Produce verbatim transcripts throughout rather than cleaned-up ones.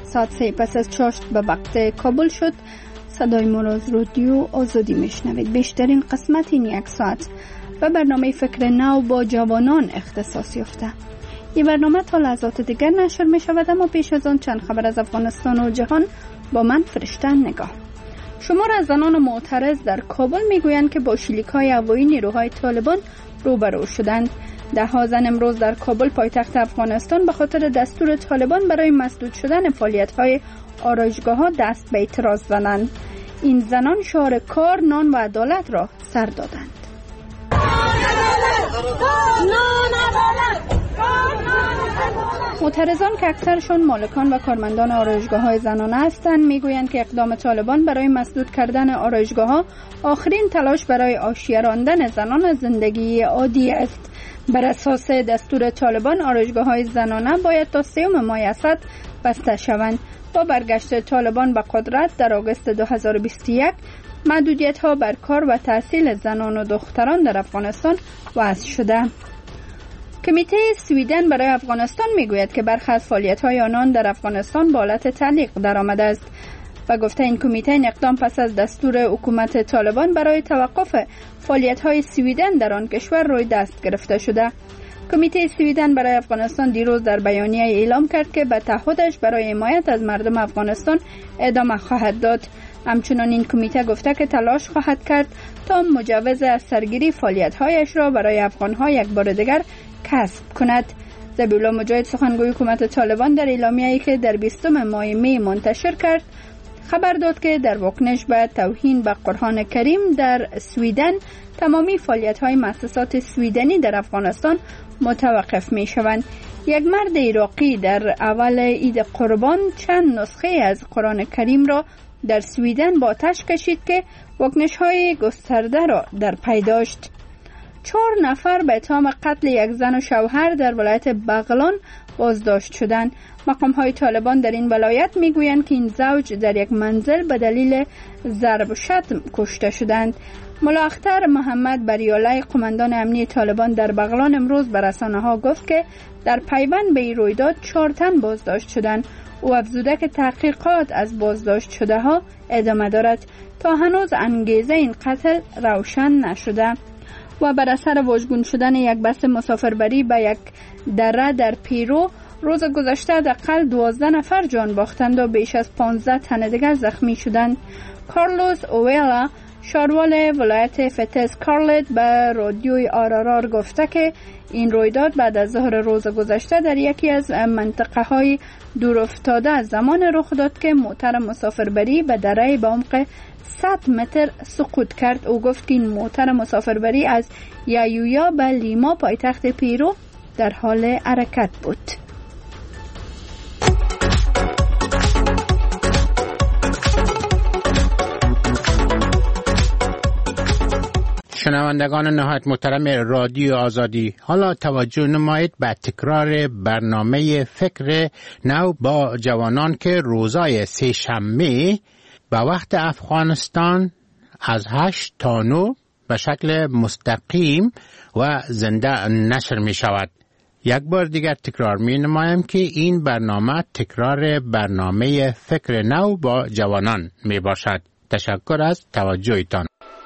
ساعت سه پس از چاشت به وقت کابل شد. صدای ما را از رادیو آزادی میشنوید. بیشترین قسمت این یک ساعت و برنامه فکر نو با جوانان اختصاص یافته. این برنامه تا لحظات دیگر نشر می شود، اما پیش از آن چند خبر از افغانستان و جهان با من فرشته نگاه. شمار از زنان معترض در کابل میگویند که با شلیک‌های هوایی نیروهای طالبان روبرو شدند. ده ها زن امروز در کابل پایتخت افغانستان به خاطر دستور طالبان برای مسدود شدن فعالیت‌های آرایشگاه‌ها دست به اعتراض زدند. این زنان شعار کار، نان و عدالت را سر دادند. معترضان که اکثرشان مالکان و کارمندان آرایشگاه‌های زنانه هستند میگویند که اقدام طالبان برای مسدود کردن آرایشگاه‌ها آخرین تلاش برای حاشیه راندن زنان از زندگی عادی است. بر اساس دستور طالبان آرایشگاه‌های زنانه باید تا سوم ماه اسد بسته شوند. با برگشت طالبان به قدرت در آگوست دو هزار و بیست و یک محدودیت‌ها بر کار و تحصیل زنان و دختران در افغانستان وضع شده. کمیته سویدن برای افغانستان میگوید که برخی از فعالیت‌های آنان در افغانستان به حالت تعلیق درآمده است و گفته این کمیته این اقدام پس از دستور حکومت طالبان برای توقف فعالیت‌های سویدن در آن کشور روی دست گرفته شده. کمیته سویدن برای افغانستان دیروز در بیانیه اعلام کرد که به تعهدش برای حمایت از مردم افغانستان ادامه خواهد داد. همچنان این کمیته گفته که تلاش خواهد کرد تا مجوز از سرگیری فعالیت‌هایش را برای افغان‌ها یک بار دیگر کسب کند. ذبیحالله مجاهد سخنگوی حکومت طالبان در اعلامیه‌ای که در بیستم ماه می منتشر کرد خبر داد که در واکنش به توهین به قرآن کریم در سویدن تمامی فعالیت‌های مؤسسات سویدنی در افغانستان متوقف می‌شوند. یک مرد عراقی در اول عید قربان چند نسخه از قرآن کریم را در سویدن با آتش کشید که واکنش‌های گسترده را در پی داشت. چهار نفر به اتهام قتل یک زن و شوهر در ولایت بغلان بازداشت شدند. مقام‌های طالبان در این ولایت میگویند که این زوج در یک منزل به دلیل ضرب و شتم کشته شدند. ملا اختر محمد بریالای قماندان امنی طالبان در بغلان امروز به رسانه‌ها گفت که در پیوند به این رویداد چهار تن بازداشت شدند. او افزوده که تحقیقات از بازداشت شده ها ادامه دارد. تا هنوز انگیزه این قتل روشن نشده. و بر اثر واژگون شدن یک بس مسافربری به یک دره در پیرو روز گذشته حداقل دوازده نفر جان باختند و بیش از پانزده تن دیگر زخمی شدند. کارلوس اویلا شاروال ولایت فتس کارلت به رادیوی آرارار گفته که این رویداد بعد از ظهر روز گذشته در یکی از منطقه های دور افتاده از زمان رخ داد که موتر مسافربری به دره به عمق صد متر سقوط کرد. او گفت که این موتر مسافربری از یایویا به لیما پایتخت پیرو در حال حرکت بود. شنوندگان نهایت محترم رادیو آزادی، حالا توجه نمایید به تکرار برنامه فکر نو با جوانان که روزای سه شنبه به وقت افغانستان از هشت تا نه به شکل مستقیم و زنده نشر می شود. یک بار دیگر تکرار می نمایم که این برنامه تکرار برنامه فکر نو با جوانان می باشد. تشکر از توجهتان.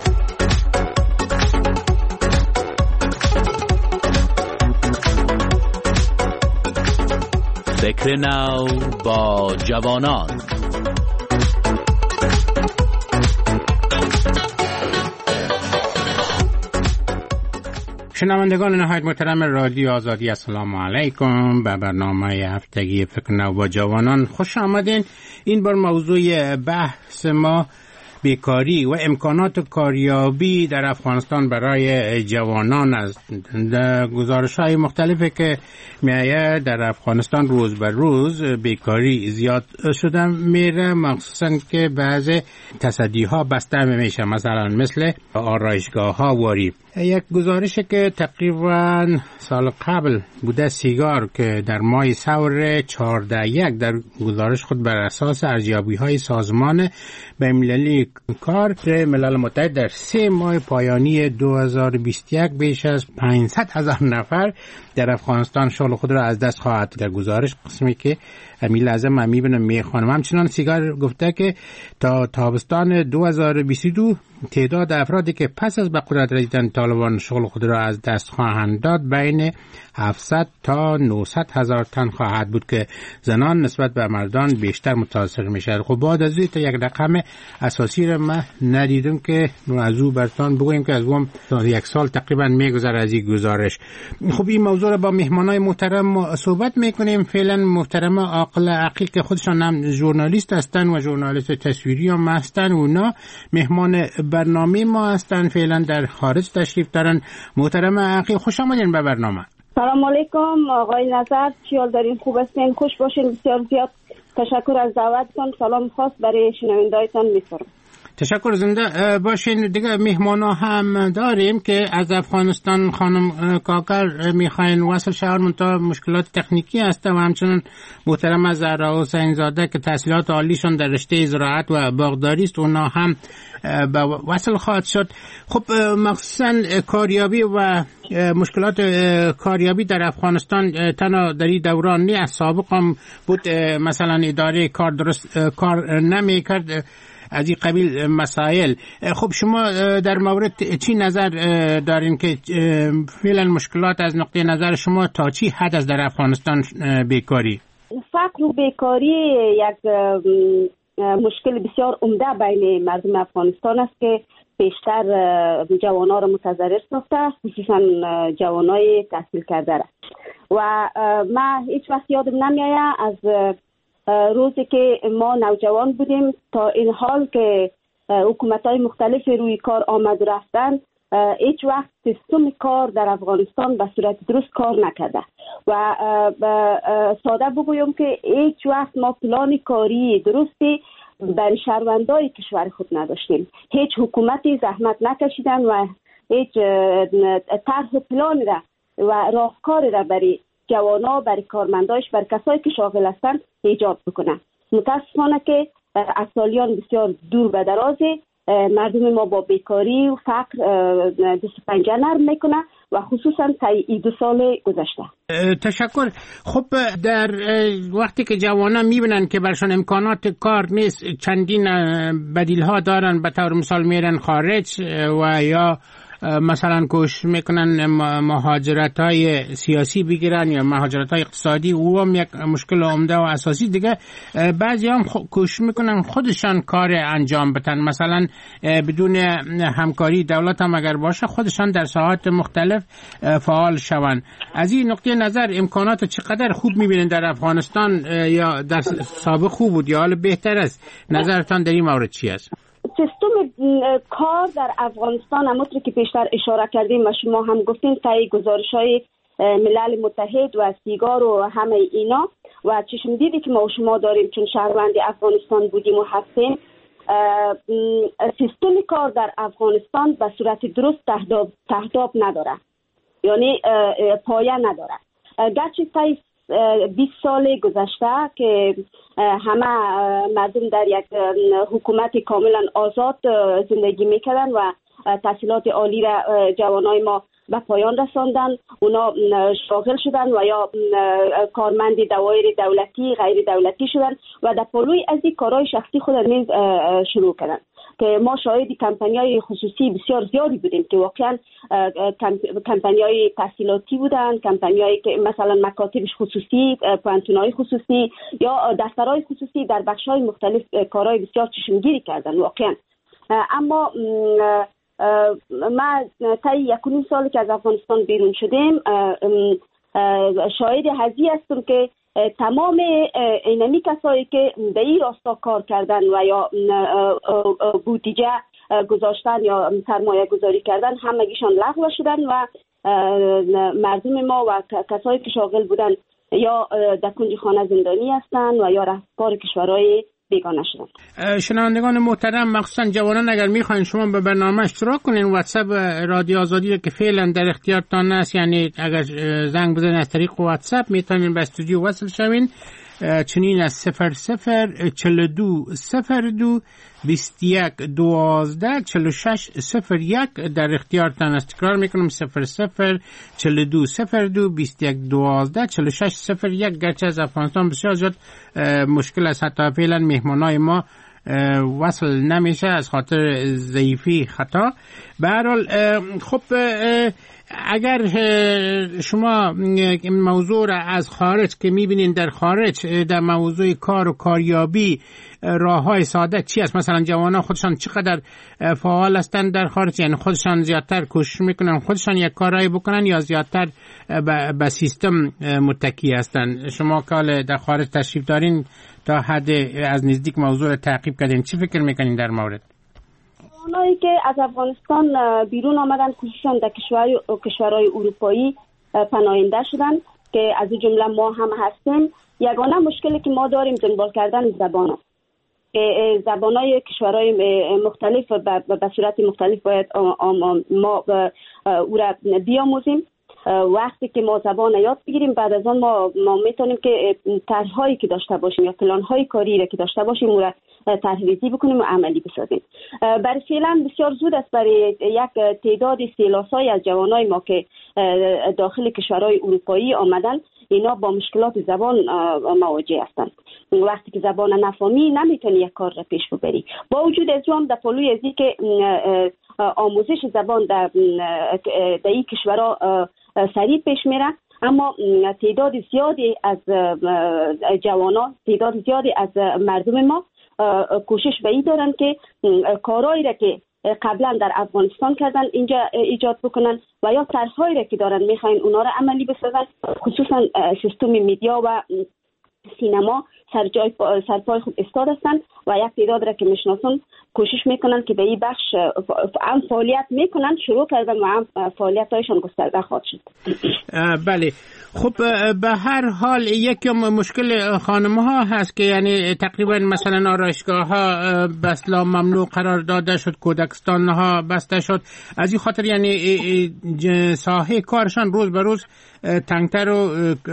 فکر نو با جوانان. شنوندگان نهایت محترم رادیو آزادی، السلام علیکم. به برنامه هفتگی فکر نو با جوانان خوش آمدین. این بار موضوع بحث ما بیکاری و امکانات کاریابی در افغانستان برای جوانان است. در گزارش‌های مختلفی که می‌آید در افغانستان روز به روز بیکاری زیاد شده میره، مخصوصاً که بعضی تصدی‌ها بسته میشه، مثلا مثل آرایشگاه‌ها واری. یک گزارشی که تقریباً سال قبل بوده سیگار که در ماه سور چهارده یک در گزارش خود بر اساس ارزیابی‌های سازمان بین‌المللی کار ملل متحد در سه ماه پایانی دو هزار و بیست و یک بیش از پانصد هزار نفر در افغانستان شغل خود را از دست خواهد. در گزارش قسمی که همین لحظه من میبینم میخوانم، همچنان سیگار گفته که تا تابستان دو هزار و بیست و دو تعداد افرادی که پس از به قدرت رسیدن طالبان شغل خود را از دست خواهند داد بین هفتصد تا نهصد هزار تن خواهد بود که زنان نسبت به مردان بیشتر متاثر میشه. خب بعد از این تا یک رقم اساسی را من ندیدم که از او برتان بگویم که از اون تا یک سال تقریبا میگذره از این گزارش. خب این موضوع را با مهمانای محترم صحبت میکنیم. فعلا محترم عاقل عقیل که خودشان هم ژورنالیست هستن و ژورنالیست تصویری هم هستن، اونا مهمان برنامه ما هستن، فعلا در خارج تشریف دارن. محترم عقیل خوش آمدین به برنامه. سلام علیکم آقای نظر، چیال دارین؟ خوب هستین؟ خوش باشین. بسیار زیاد تشکر از دعوتتون. سلام خاص برای شنوندایتان می‌فرستم. تشکر. زنده باشین. دیگه مهمانا هم داریم که از افغانستان خانم کاکر میخواین وصل شهر منتها مشکلات تکنیکی هست و همچنین محترم زهرا حسین زاده که تحصیلات عالیشون در رشته زراعت و باغداری است، اونا هم به وصل خواهد شد. خب مخصوصا کاریابی و مشکلات کاریابی در افغانستان تنها در این دوران نه، از سابق هم بود مثلا اداره کار درست کار نمیکرد، از این قبیل مسائل. خب شما در مورد چی نظر دارین که فعلا مشکلات از نقطه نظر شما تا چی حد است در افغانستان بیکاری؟ فقر و بیکاری یک مشکل بسیار عمده بین مردم افغانستان است که بیشتر جوانان را متضرر ساخته، خصوصا جوانای تحصیل کرده را. و من هیچ وقت یادم نمیآید از روزی که ما نوجوان بودیم تا این حال که حکومت‌های مختلف روی کار آمد و رفتن، هیچ وقت سیستم کار در افغانستان به صورت درست کار نکرده. و ساده بگویم که هیچ وقت ما پلان کاری درستی برای شهروندای کشور خود نداشتیم. هیچ حکومتی زحمت نکشیدن و هیچ طرح و پلان را و راهکار را برای جوانا، برای کارمنداش، برای کسایی که شاغل هستند ایجاد بکنه. متاسفانه که از سالیان بسیار دور به درازه مردم ما با بیکاری و فقر دست پنجه نرم میکنه و خصوصا طی دو سال گذشته. تشکر. خب در وقتی که جوانان میبینن که برشان امکانات کار نیست، چندین بدیل ها دارن، به طور مثال میرن خارج و یا مثلا کوشش میکنن مهاجرت های سیاسی بگیرن یا مهاجرت های اقتصادی، او هم یک مشکل عمده و اساسی. دیگه بعضی هم کوشش میکنن خودشان کار انجام بدن، مثلا بدون همکاری دولت هم اگر باشه خودشان در ساحات مختلف فعال شون. از این نقطه نظر امکانات چقدر خوب میبینن در افغانستان، یا در سابق خوب بود یا حال بهتر است؟ نظرتان در این مورد چی است؟ سیستم کار در افغانستان همونطور که پیشتر اشاره کردیم و شما هم گفتین طی گزارش‌های ملل متحد و سیگار و همه اینا و چشم دیدی که ما و شما داریم چون شهروند افغانستان بودیم و هستیم، سیستم کار در افغانستان به صورت درست تهداب تهداب نداره، یعنی پایه نداره. گرچه طی بیست سال گذشته که همه مردم در یک حکومت کاملا آزاد زندگی میکردن و تحصیلات عالی را جوانای ما به پایان رساندن، اونا شاغل شدن و یا کارمند دوایر دولتی غیر دولتی شدن و در پلوی از این کارهای شخصی خود نیز شروع کردن که ما شاهد کمپانی‌های خصوصی بسیار زیادی بودیم که واقعا کمپانی‌های تحصیلاتی بودن، کمپانی‌هایی که مثلا مکاتب خصوصی، پانتون‌های خصوصی یا دفترهای خصوصی در بخش‌های مختلف کارهای بسیار چشمگیری کردن واقعا. اما ما طی یکونیم سالی که از افغانستان بیرون شدیم شاهد هزی هستم که تمام اینمی کسایی که به این راستا کار کردن و یا بودجه گذاشتن یا سرمایه گذاری کردن همگیشان لغو شدن و مردم ما و کسایی که شاغل بودن یا در کنج خانه زندانی هستن و یا رهبر کشورهای بیگانه شدن. شنوندگان محترم، مخصوصا جوانان اگر میخواین شما به برنامه اشتراک کنین، واتساپ رادیو آزادی رو که فعلا در اختیارتان است، یعنی اگر زنگ بزنید از طریق واتساپ میتونین به استودیو وصل شوین. چنین از صفر صفر چل دو صفر دو بیست یک دوازده چل و شش صفر یک در اختیارتان است. تکرار میکنم صفر صفر چل دو صفر دو بیست یک دوازده چل و شش صفر یک. گرچه از افغانستان بسیار زیاد مشکل است، حتی فعلا مهمانای ما وصل نمیشه از خاطر ضعیفی خطا. به هر حال خب اگر شما موضوع را از خارج که میبینین در خارج در موضوع کار و کاریابی راههای ساده چی است؟ مثلا جوانان خودشان چقدر فعال هستند در خارج، یعنی خودشان زیادتر کوشش میکنن خودشان یک کارایی بکنن یا زیادتر به سیستم متکی هستند؟ شما که در خارج تشریف دارین تا حد از نزدیک موضوع را تعقیب کردین، چی فکر میکنین در مورد؟ اونایی که از افغانستان بیرون آمدن خصوصا در کشورهای کشورهای اروپایی پناهنده شدن که از این جمله ما هم هستیم، یگانه مشکلی که ما داریم دنبال کردن زبان است. زبانهای کشورهای مختلف به صورت مختلف باید ما او را بیاموزیم. وقتی که ما زبان یاد بگیریم بعد از آن ما ما میتونیم که طرح‌هایی که داشته باشیم یا پلان‌های کاری را که داشته باشیم او را طرح‌ریزی بکنیم و عملی بسازیم. برای فعلا بسیار زود است برای یک تعداد سیلاسای از جوانای ما که داخل کشورهای اروپایی آمدن اینا با مشکلات زبان مواجه هستند. وقتی که زبان نفهمی نمیتونی یک کار را پیش ببری. با وجود از اون در پلوی ازی که آموزش زبان در در این کشورها سریع پیش میره، اما تعداد زیادی از جوانان، تعداد زیادی از مردم ما کوشش به این دارن که کارهایی را که قبلا در افغانستان کردن اینجا ایجاد بکنن و یا طرحهایی را که دارن میخواین اونا را عملی بسازن. خصوصا سیستم میدیا و سینما سرجای سرپای خود استاد هستند و یک تعداد را که میشناسن کوشش میکنن که به این بخش هم فعالیت میکنن، شروع کردن و هم فعالیتایشان گسترده خواهد شد. بله خب به هر حال یک مشکل خانم‌ها هست که یعنی تقریبا مثلا آرایشگاه‌ها بسلا ممنوع قرار داده شد، کودکستان‌ها بسته شد، از این خاطر یعنی ساحه کارشان روز به روز تنگتر و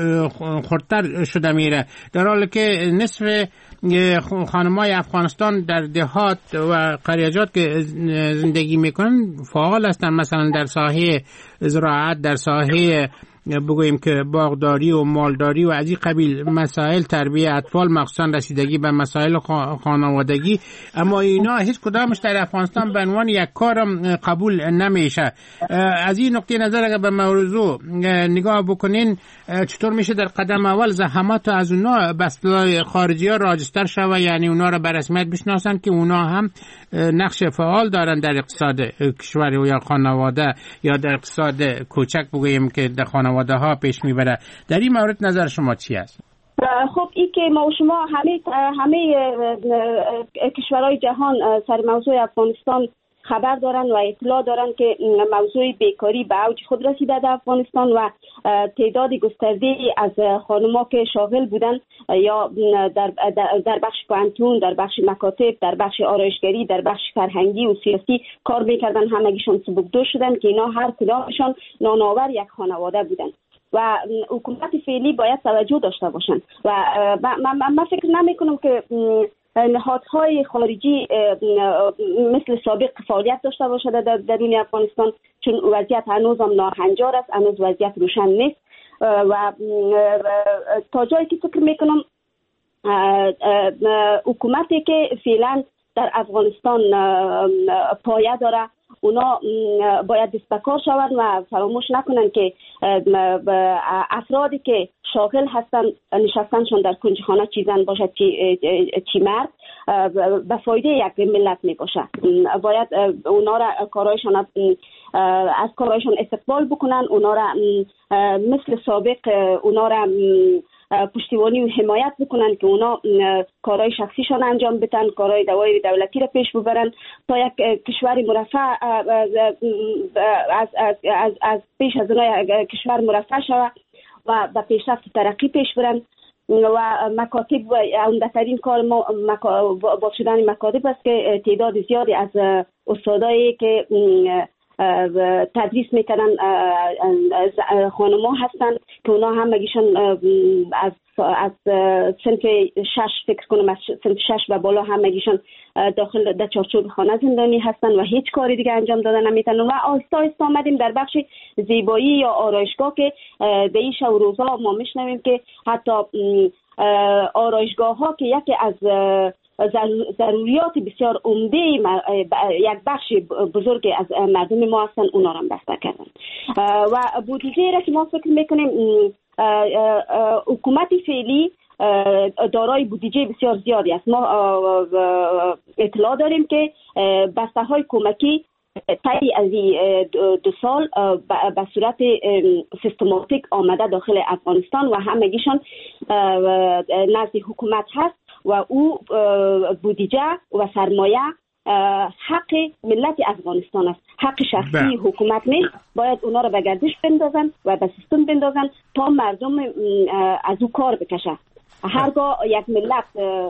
خردتر شده میره، در حالی که نصف خانم‌های افغانستان در دهات و قریجات که زندگی میکنن فعال هستن، مثلا در ساحه زراعت، در ساحه بگوییم که باغداری و مالداری و از این قبیل مسائل، تربیت اطفال، مخصوصا رسیدگی به مسائل خانوادگی، اما اینا هیچ کدامش در افغانستان به عنوان یک کارم قبول نمیشه. از این نقطه نظر اگر به موضوع نگاه بکنین چطور میشه در قدم اول زحمات از اونا بسته خارجی ها راجستر شوه، یعنی اونا را به رسمیت بشناسن که اونا هم نقش فعال دارن در اقتصاد کشور یا خانواده یا در اقتصاد کوچک بگوییم که در خانواده ها پیش میبره. در این مورد نظر شما چی است؟ خب این که ما و شما همه همه کشورهای جهان سر موضوع افغانستان خبر دارن و اطلاع دارن که موضوع بیکاری به اوج خود رسیده در افغانستان و تعداد گسترده از خانم‌ها که شاغل بودن یا در در بخش پانتون، در بخش مکاتب، در بخش آرایشگری، در بخش فرهنگی و سیاسی کار میکردن، همگیشون سبکدو شدن که اینا هر کدامشون نانآور یک خانواده بودن و حکومت فعلی باید توجه داشته باشن و من فکر نمی کنم که نهادهای خارجی مثل سابق فعالیت داشته باشد در درون افغانستان، چون وضعیت هنوز هم ناهنجار است، هنوز وضعیت روشن نیست و تا جایی که فکر میکنم حکومتی که فعلا در افغانستان پایه داره اونا باید دست به کار شوند و فراموش نکنن که افرادی که شاغل هستن نشستنشون در کنجخانه چی زن باشد چی, چی مرد به فایده یک ملت می باشه. باید اونا را کارایشان از کارایشان استقبال بکنن، اونا را مثل سابق اونا را پشتیبانی و حمایت بکنن که اونا کارهای شخصیشان انجام بدن، کارهای دوای دولتی را پیش ببرن تا یک کشور مرفه از از از, از پیش از اونها کشور مرفه شود و به پیشرفت ترقی پیش برن و مکاتب و عمده‌ترین کار ما با شدن مکاتب است که تعداد زیادی از استادایی که تدریس میکنن خانم‌ها هستن که اونا هم مگیشون از از صنف شش فکر کنم از صنف شش و بالا هم مگیشون داخل در چارچوب خانه زندانی هستن و هیچ کاری دیگه انجام دادن نمیتونن و آهسته آهسته آمدیم در بخش زیبایی یا آرایشگاه که به این شب و روزها ما میشنویم که حتی آرایشگاه ها که یکی از ضروریات بسیار عمده یک بخش بزرگ از مردم ما هستن اونا را بسته کردن و بودجه را که ما فکر میکنیم حکومت فعلی دارای بودجه بسیار زیادی است. ما اطلاع داریم که بسته های کمکی طی از دو سال به صورت سیستماتیک آمده داخل افغانستان و همگیشان نزد حکومت هست و او بودجه و سرمایه حق ملت افغانستان است، حق شخصی حکومت نیست. باید اونا رو به گردش بندازن و به سیستم بندازن تا مردم از او کار بکشه. هرگاه یک ملت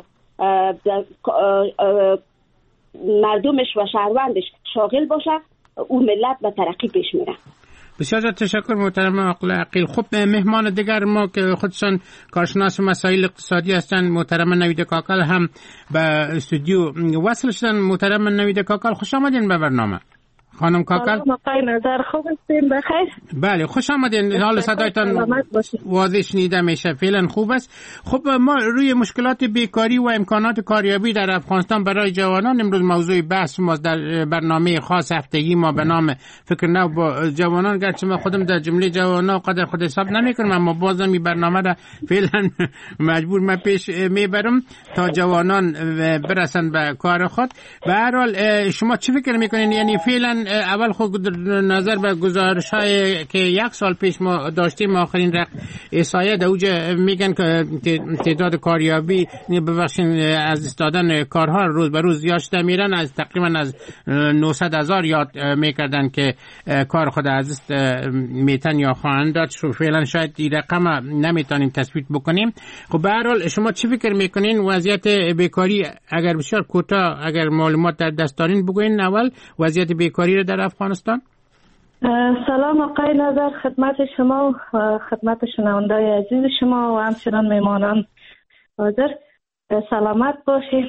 مردمش و شهروندش شاغل باشه او ملت به ترقی پیش میره. بسیار تشکر محترم آقای عقیل. خب مهمان دیگر ما که خودشان کارشناس مسائل اقتصادی هستند محترم نوید کاکل هم به استودیو وصل شدن. محترم نوید کاکل خوش آمدین به برنامه. خانم کاکل مقای نظر خوب هستین بخیر؟ بله خوش آمدین. حال صدایتان واضح شنیده میشه، فعلا خوب است. خب ما روی مشکلات بیکاری و امکانات کاریابی در افغانستان برای جوانان امروز موضوع بحث ما در برنامه خاص هفتگی ما به نام فکر نو با جوانان، گرچه ما خودم در جمله جوانان قدر خود حساب نمیکنم اما بازم این برنامه را فعلا مجبور من پیش میبرم تا جوانان برسن به کار خود. به هر حال شما چی فکر میکنین؟ یعنی فعلا اول خود نظر به گزارش‌های که یک سال پیش ما داشتیم آخرین رقم احصایه در اوج میگن که تعداد کاریابی ببخشید از استادن کارها روز به روز زیاد شده میرن، از تقریبا از نهصد هزار یاد میکردن که کار خود از است میتن یا خواهند داد. شو فعلا شاید این رقم نمیتونیم تثبیت بکنیم. خب به هر حال شما چی فکر میکنین وضعیت بیکاری؟ اگر بسیار کوتاه اگر معلومات در دست دارین بگوین اول وضعیت بیکاری در افغانستان. سلام آقای نظر خدمت شما و خدمت شنوندای عزیز شما و همچنان میمانان حاضر. سلامت باشید.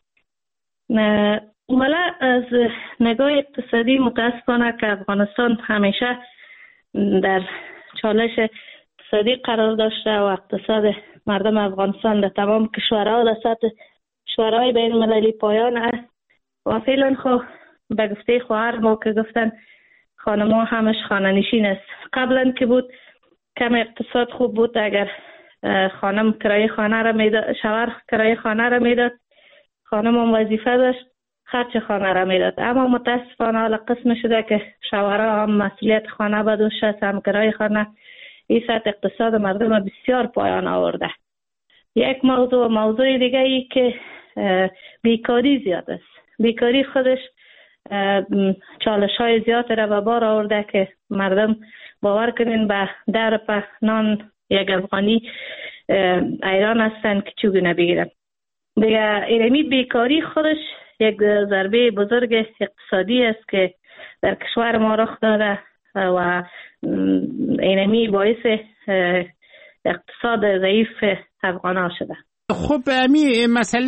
اولا از نگاه اقتصادی متاسفانه که افغانستان همیشه در چالش اقتصادی قرار داشته و اقتصاد مردم افغانستان در تمام کشورها در سطح کشورهای بین المللی پایان است و فعلا خب به گفته خواهر ما که گفتن خانم‌ها همش خانه نشین است. قبلا که بود کم اقتصاد خوب بود، اگر خانم کرایه خانه را میداد، شوهر کرایه خانه را میداد، خانم هم وظیفه داشت خرج خانه را میداد. اما متاسفانه حالا قسم شده که شوهرها هم مسئولیت خانه بدوش است، هم کرایه خانه. این سطح اقتصاد مردم بسیار پایان آورده. یک موضوع موضوع دیگه ای که بیکاری زیاد است. بیکاری خودش چالش های زیاد را به بار آورده که مردم باور کنین به در پهنان یک افغانی ایران هستن که چوگونه بگیرن. دیگه ایرمی بیکاری خودش یک ضربه بزرگ اقتصادی است که در کشور ما رخ داده و ایرمی باعث اقتصاد ضعیف افغان شده. خب امی مسئله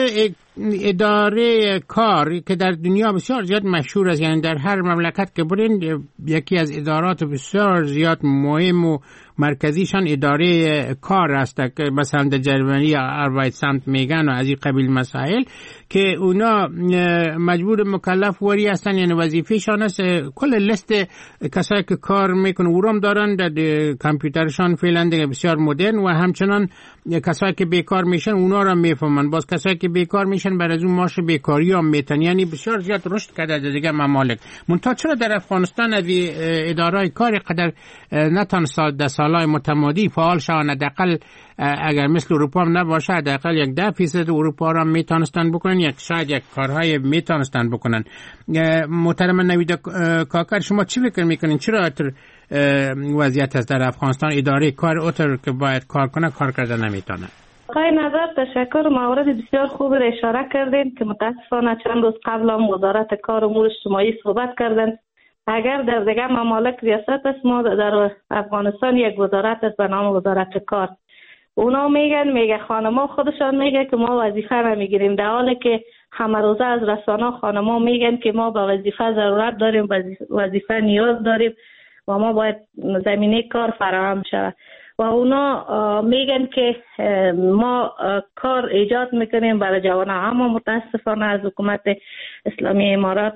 اداره کار که در دنیا بسیار زیاد مشهور است، یعنی در هر مملکت که برین یکی از ادارات بسیار زیاد مهم و مرکزیشان اداره کار است که مثلا در جرمنی آربایتسامت میگن و از این قبیل مسائل که اونا مجبور مکلف وری هستن، یعنی وظیفهشان است کل لیست کسایی که کار میکنن اورام دارن در کامپیوترشان فعلا دیگه بسیار مدرن و همچنان کسایی که بیکار میشن اونا را میفهمن، باز کسایی که بیکار میشن بر از اون ماش بیکاری هم میتن، یعنی بسیار زیاد رشد کرده در دیگه ممالک. منتها چرا در افغانستان از ادارای کار قدر نتان سال ده سالای متمادی فعال شوند؟ حداقل اگر مثل اروپا هم نباشه حداقل یک ده فیصد اروپا را میتونستن بکنن، یک شاید یک کارهای میتونستن بکنن. محترم نوید کاکر شما چی فکر میکنین چرا وضعیت است در افغانستان اداره کار اوتر که باید کار کنه کار کرده نمیتونه؟ آقای نظر تشکر. مورد بسیار خوب را اشاره کردین که متاسفانه چند روز قبل هم وزارت کار و امور اجتماعی صحبت کردن اگر در دیگر ممالک ریاست است، ما در افغانستان یک وزارت است به نام وزارت کار. اونا میگن میگه خانما خودشان میگه که ما وظیفه نمیگیریم، در حالی که همه روزه از رسانه خانما میگن که ما به وظیفه ضرورت داریم، وظیفه نیاز داریم و ما باید زمینه کار فراهم شود. و اونا میگن که ما کار ایجاد میکنیم برای جوانان، اما متاسفانه از حکومت اسلامی امارات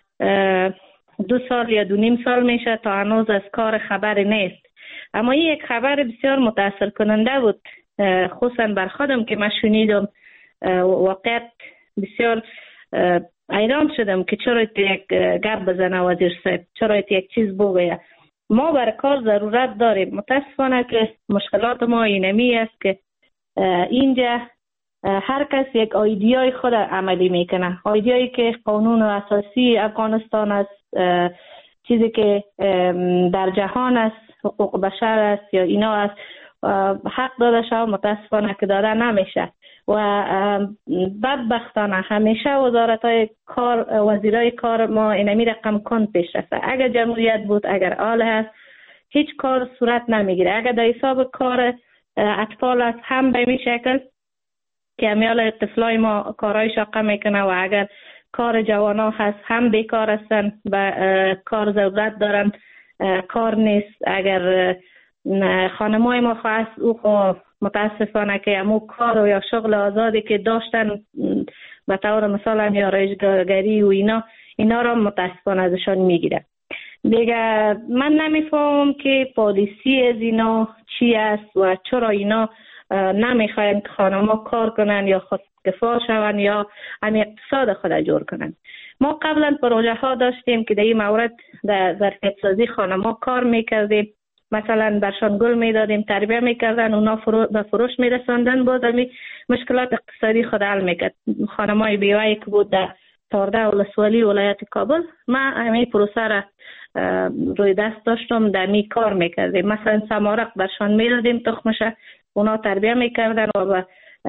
دو سال یا دو نیم سال میشه تا هنوز از کار خبری نیست. اما این یک خبر بسیار متاثر کننده بود، خصوصا بر خودم که من شنیدم. واقعا بسیار حیران شدم که چرا یک گپ بزنه وزیر صاحب، چرا یک چیز بگه. ما بر کار ضرورت داریم. متاسفانه که مشکلات ما اینمی است که اینجا هر کس یک ایدئای خود عملی میکنه، ایدئایی که قانون اساسی افغانستان است، چیزی که در جهان است، حقوق بشر است یا اینا است، حق داده شد، متاسفانه که داده نمیشه. و بدبختانه همیشه وزارت‌های کار، وزیرای کار ما اینمی رقم کند پیش رفته. اگر جمهوریت بود، اگر آله هست، هیچ کار صورت نمیگیره. اگر در حساب کار اطفال است هم به می شکل که امیال طفلای ما کارهای شاقه میکنه، و اگر کار جوانا هست هم بیکار هستن، به کار ضرورت دارن، کار نیست. اگر خانمای ما خواست او خو متاسفانه که امو کار و یا شغل آزادی که داشتن به طور مثال هم یا آرایشگری و اینا اینا را متاسفانه ازشان میگیره. دیگه من نمیفهمم که پالیسی از اینا چی است و چرا اینا نمیخواین که خانما کار کنن یا خود کفا شون یا هم اقتصاد خود جور کنن. ما قبلا پروژه ها داشتیم که در این مورد در ظرفیت سازی خانما کار میکردیم، مثلا برشان گل میدادیم، تربیه میکردن، اونا فرو به فروش میرساندن، باز همی مشکلات اقتصادی خود حل میکرد. خانمای بیوه‌ای که بود در تارده ولسوالی ولایت کابل، ما همین پروسه را روی دست داشتم، در می کار میکردیم. مثلا سمارق برشان میدادیم تخمشه، اونا تربیه میکردن و به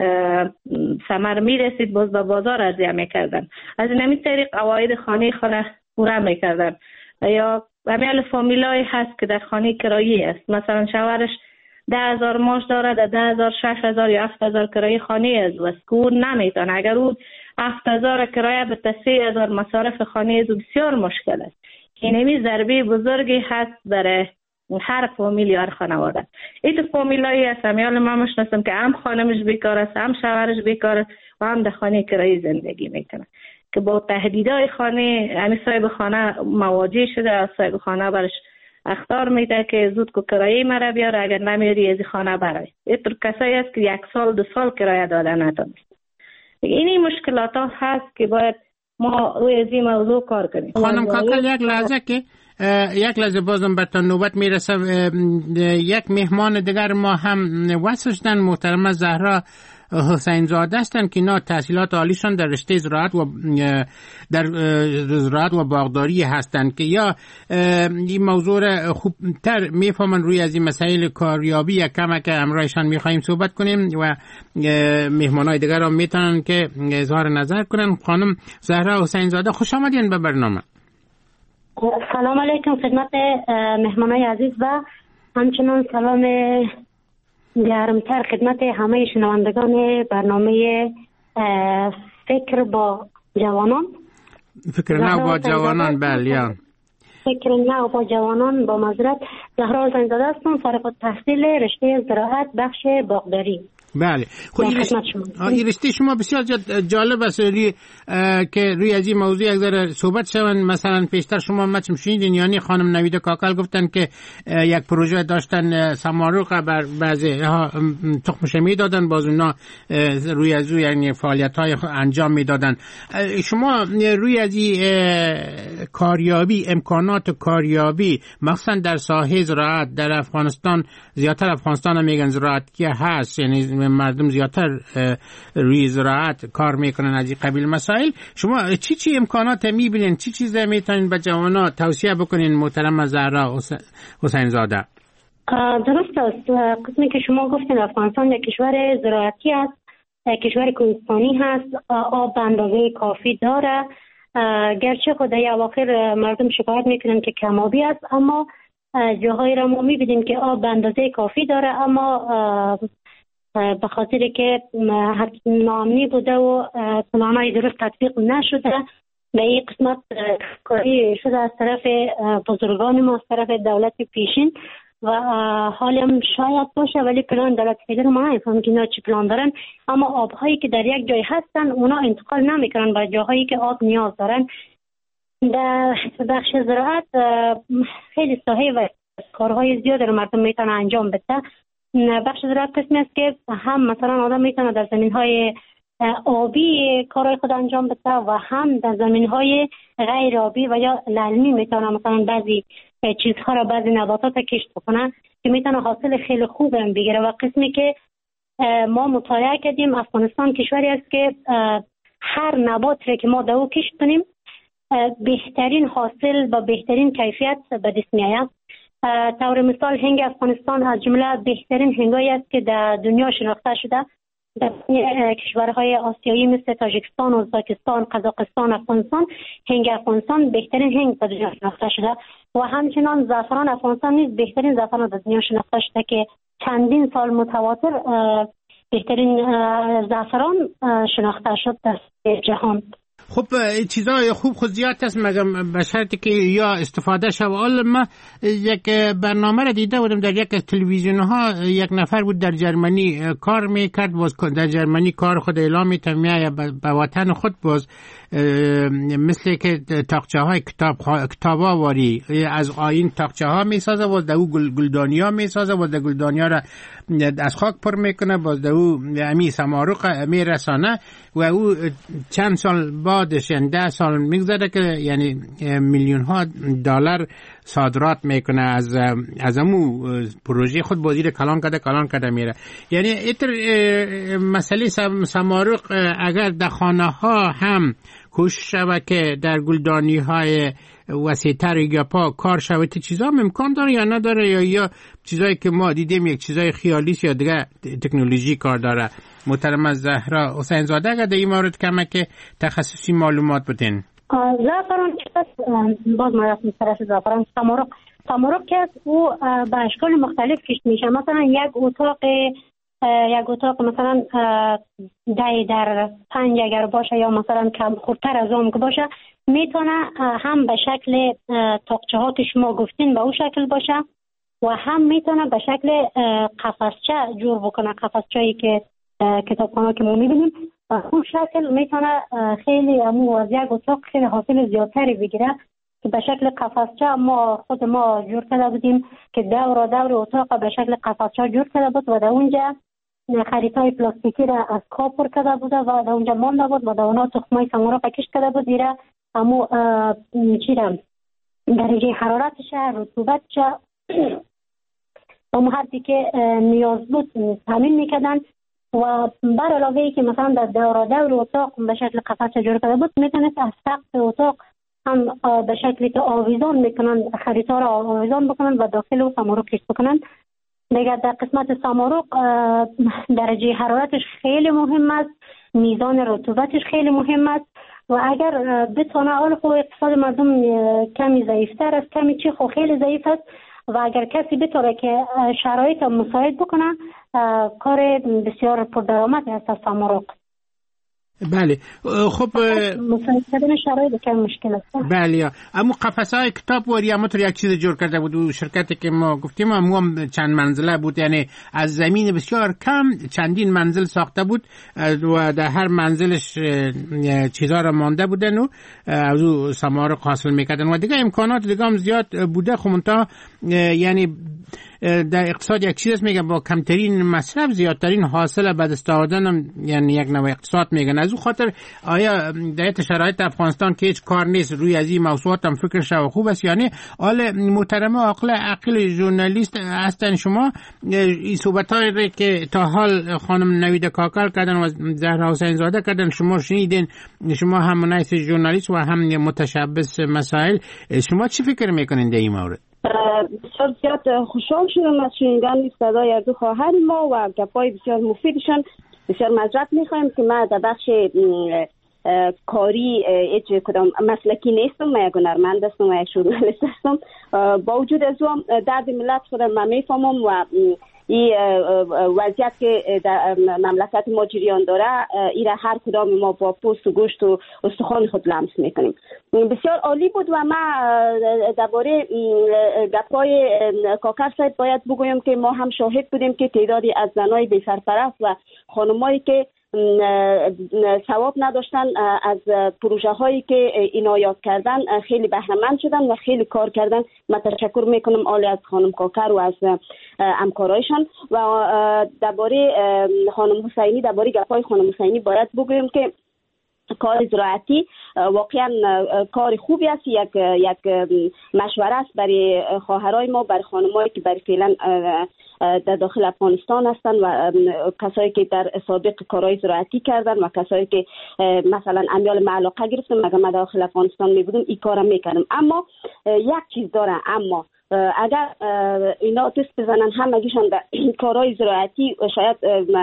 ثمر میرسید، باز به بازار ارزیه میکردن. از این طریق عواید خانه خود پوره میکردن. یا امیال فامیلای هست که در خانه کرایی است، مثلا شوهرش ده هزار ماش داره، در ده هزار شش هزار یا هفت هزار کرایی خانه از و است که او نمیتونه. اگر او هفت هزار کرایه به تا سه هزار مصارف خانه از بسیار مشکل است. اینمی ضربه بزرگی هست برای هر فامیل یا هر خانواده. این فامیلایی هست امیال من مشناسم که هم خانمش بیکار است، هم شوهرش بیکار است و هم در خانه کرایی زندگی میکنه که با تهدیدهای خانه همین صاحب خانه مواجه شده. صاحب خانه برش اخطار میده که زود که کرایه مرا بیار، اگر نمیاری از خانه برای. اینطور کسایی هست که یک سال دو سال کرایه داده نتونست. اینی مشکلات ها هست که باید ما روی از این موضوع کار کنیم. خانم کاکل یک لحظه که یک لحظه بازم برتان نوبت میرسه. یک مهمان دیگر ما هم وصل شدن، محترمه زهرا حسین زاده هستند که اینا تحصیلات عالیشان در رشته زراعت و در زراعت و باغداری هستند که یا این موضوع خوبتر میفهمن روی از این مسائل کاریابی یک کم که امرایشان میخواییم صحبت کنیم و مهمانای دیگر هم میتونن که اظهار نظر کنن. خانم زهرا حسین زاده خوش آمدین به برنامه. سلام علیکم خدمت مهمانای عزیز و همچنان سلام گرمتر خدمت همه شنوندگان برنامه فکر با جوانان. فکر نو با جوانان بله. فکر نو با جوانان با معذرت زهرا حسین زاده هستم، فارغ التحصیل رشته زراعت بخش باغداری. بله. خب این رشته شما بسیار جالب است روی که روی از این موضوع یک ذره صحبت شون. مثلا پیشتر شما مچم شنیدین یعنی خانم نویده کاکل گفتن که یک پروژه داشتن سمارق بر بعضی ها تخمش میدادن، باز اونا روی از یعنی فعالیت های انجام میدادن. شما روی از این کاریابی، امکانات کاریابی مخصوصا در ساحه زراعت در افغانستان، زیادتر افغانستان هم میگن زراعتی هست، یعنی مردم زیادتر روی زراعت کار میکنن از این قبیل مسائل. شما چی چی امکانات میبینین، چی چیزا میتونین به جوانا توصیه بکنین محترم زهرا حسین زاده؟ درست است. قسمی که شما گفتین افغانستان یک کشور زراعتی است، کشور کوهستانی هست، آب به اندازه کافی داره گرچه خود در اواخر مردم شکایت میکنن که کمابی است، اما جاهایی را ما میبینیم که آب به اندازه کافی داره، اما به خاطر که ناامنی بوده و پلان‌های درست تطبیق نشده به این قسمت کاری شده از طرف بزرگان ما، از طرف دولت پیشین و حالی هم شاید باشه، ولی پلان دولت فعلی رو ما نمی‌فهمیم که اینا چی پلان دارن. اما آبهایی که در یک جای هستن اونا انتقال نمیکنن به جاهایی که آب نیاز دارن. در بخش زراعت خیلی ساحه و کارهای زیاد رو مردم میتونن انجام بده. بخش زراعت قسمی است که هم مثلا آدم میتونه در زمین‌های آبی کارهای خود انجام بده و هم در زمین‌های غیر آبی و یا للمی میتونه مثلا بعضی چیزها را، بعضی نباتات کشت بکنن که میتونه حاصل خیلی خوب هم بگیره. و قسمی که ما مطالعه کردیم، افغانستان کشوری است که هر نبات را که ما دو کشت کنیم بهترین حاصل و بهترین کیفیت به دست میآید. طور مثال هنگ افغانستان از جمله بهترین هنگایی است که در دنیا شناخته شده. در کشورهای آسیایی مثل تاجیکستان، ازبکستان، قزاقستان، افغانستان، هنگ افغانستان بهترین هنگ در دنیا شناخته شده و همچنان زعفران افغانستان نیز بهترین زعفران در دنیا شناخته شده که چندین سال متواتر بهترین زعفران شناخته شد در جهان. خب چیزای خوب خود زیاد هست، مگم به شرطی که یا استفاده شد. حالا من یک برنامه را دیده بودم در یک از تلویزیون ها، یک نفر بود در جرمنی کار میکرد، باز در جرمنی کار خود اعلام میتونه میایه به وطن خود، باز مثل که تاقچه های کتاب کتاب آواری از آیین تاقچه ها میسازه، باز در او گل گلدانی ها میسازه، باز در گلدانی ها را از خاک پر میکنه، باز در او امی سمارق میرسانه و او چند سال بعدش یعنی ده سال میگذره که یعنی میلیون ها دلار صادرات میکنه از از امو پروژه خود، بازی رو کلان کرده کلان کرده میره. یعنی ایتر مسئله سمارق اگر در خانه ها هم کوشش شود که در گلدانی های وسیع‌تر یا پا کار شود، چیزا امکان داره یا نداره، یا یا چیزایی که ما دیدیم یک چیزای خیالی یا دیگه تکنولوژی کار داره؟ محترم زهرا حسین زاده اگر در این مورد کمه که تخصصی معلومات بدین. زعفران باز ما رفتیم طرف زعفران. سمارق سمارق که او به اشکال مختلف کشت میشه. مثلا یک اتاق یک اتاق مثلا ده در پنج اگر باشه یا مثلا کم خورتر از اون که باشه، میتونه هم به شکل تاقچه ها که شما گفتین به اون شکل باشه و هم میتونه به شکل قفسچه جور بکنه، قفسچه‌ای که کتابخانه که ما میبینیم و اون شکل میتونه خیلی امو از یک اتاق خیلی حاصل زیادتری بگیره که به شکل قفسچه ما خود ما جور کرده بودیم که دور دور اتاق به شکل قفسچه جور کرده بود و در اونجا خریطای پلاستیکی را از کاب پر کرده بوده و در اونجا مانده بود و در اونا تخمای سمارق کش کرده بود دیره امو چی را درجه حرارتش رطوبتش امو حدی که نیاز بود تامین میکردن و بر علاوه ای که مثلا در دور دور اتاق به شکل قفسچه جور کرده بود، میتونست از سقف اتاق هم به شکلی که آویزان میکنن، خریطا را آویزان بکنن و داخل و سمارق کش بکنن. دیگر در قسمت سمارق درجه حرارتش خیلی مهم است، میزان رطوبتش خیلی مهم است و اگر بتونه حال خو اقتصاد مردم کمی ضعیفتر است، کمی چی خو خیلی ضعیف است و اگر کسی بتونه که شرایط مساعد بکنه، کار بسیار پردرآمد است از سمارق. بله خب مساعد کردن شرایط کم مشکل است. بله اما قفسه‌های کتاب وری اما تو یک چیز جور کرده بود و شرکتی که ما گفتیم هم, هم چند منزله بود، یعنی از زمین بسیار کم چندین منزل ساخته بود و در هر منزلش چیزا را مانده بودن و از او سمارق حاصل میکردن و دیگه امکانات دیگه هم زیاد بوده. خب منتها یعنی در اقتصاد یک چیز میگن با کمترین مصرف زیادترین حاصل به دست آوردن، یعنی یک نوع اقتصاد میگن. از اون خاطر آیا در شرایط افغانستان که هیچ کار نیست روی از این موضوعات هم فکر شو خوب است؟ یعنی آل محترم عقل عقل ژورنالیست هستن شما، این صحبتایی که تا حال خانم نوید کاکل کردن و زهرا حسین زاده کردن شما شنیدین، شما هم مناسب ژورنالیست و هم متشبث مسائل، شما چی فکر میکنین در این مورد؟ بسیار زیاد خوشحال شدم از شنیدن صدای از دو خواهر ما و گپای بسیار مفیدشان. بسیار معذرت میخوایم که ما در بخش کاری هیچ کدام مسلکی نیستم. من یک هنرمند هستم و یک ژورنالیست هستم. با وجود از اون درد ملت خودم من میفهمم و این وضعیت که در مملکت ما جریان داره این را هر کدام ما با پوست و گوشت و استخوان خود لمس میکنیم. بسیار عالی بود و ما درباره گپای کاکر صاحب باید بگویم که ما هم شاهد بودیم که تعدادی از زنای بی سرپرست و خانمایی که ثواب نداشتن از پروژه هایی که عنایت کردن خیلی بهره‌مند شدن و خیلی کار کردن. من تشکر میکنم عالی از خانم کاکر و از همکارایشان. و درباره خانم حسینی، درباره گپای خانم حسینی باید بگویم که کار زراعتی واقعا کار خوبی است. یک یک مشوره است برای خواهرای ما، برای خانمایی که برای فعلا در داخل افغانستان هستند و کسایی که در سابق کارهای زراعتی کردن و کسایی که مثلا امیال ما علاقه گرفتن مگه ما داخل افغانستان می بودیم این کارم میکردم. اما یک چیز داره، اما اگر اینا دست بزنن همگیشان در کارهای زراعتی شاید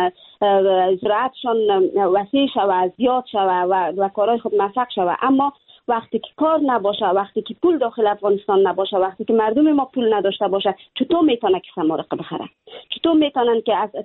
زراعتشان وسیع شود، زیاد شود و, و کارهای خود مسخ شود، اما وقتی که کار نباشه، وقتی که پول داخل افغانستان نباشه، وقتی که مردم ما پول نداشته باشه، چطور میتونه که سمارق بخره؟ چطور میتونن که از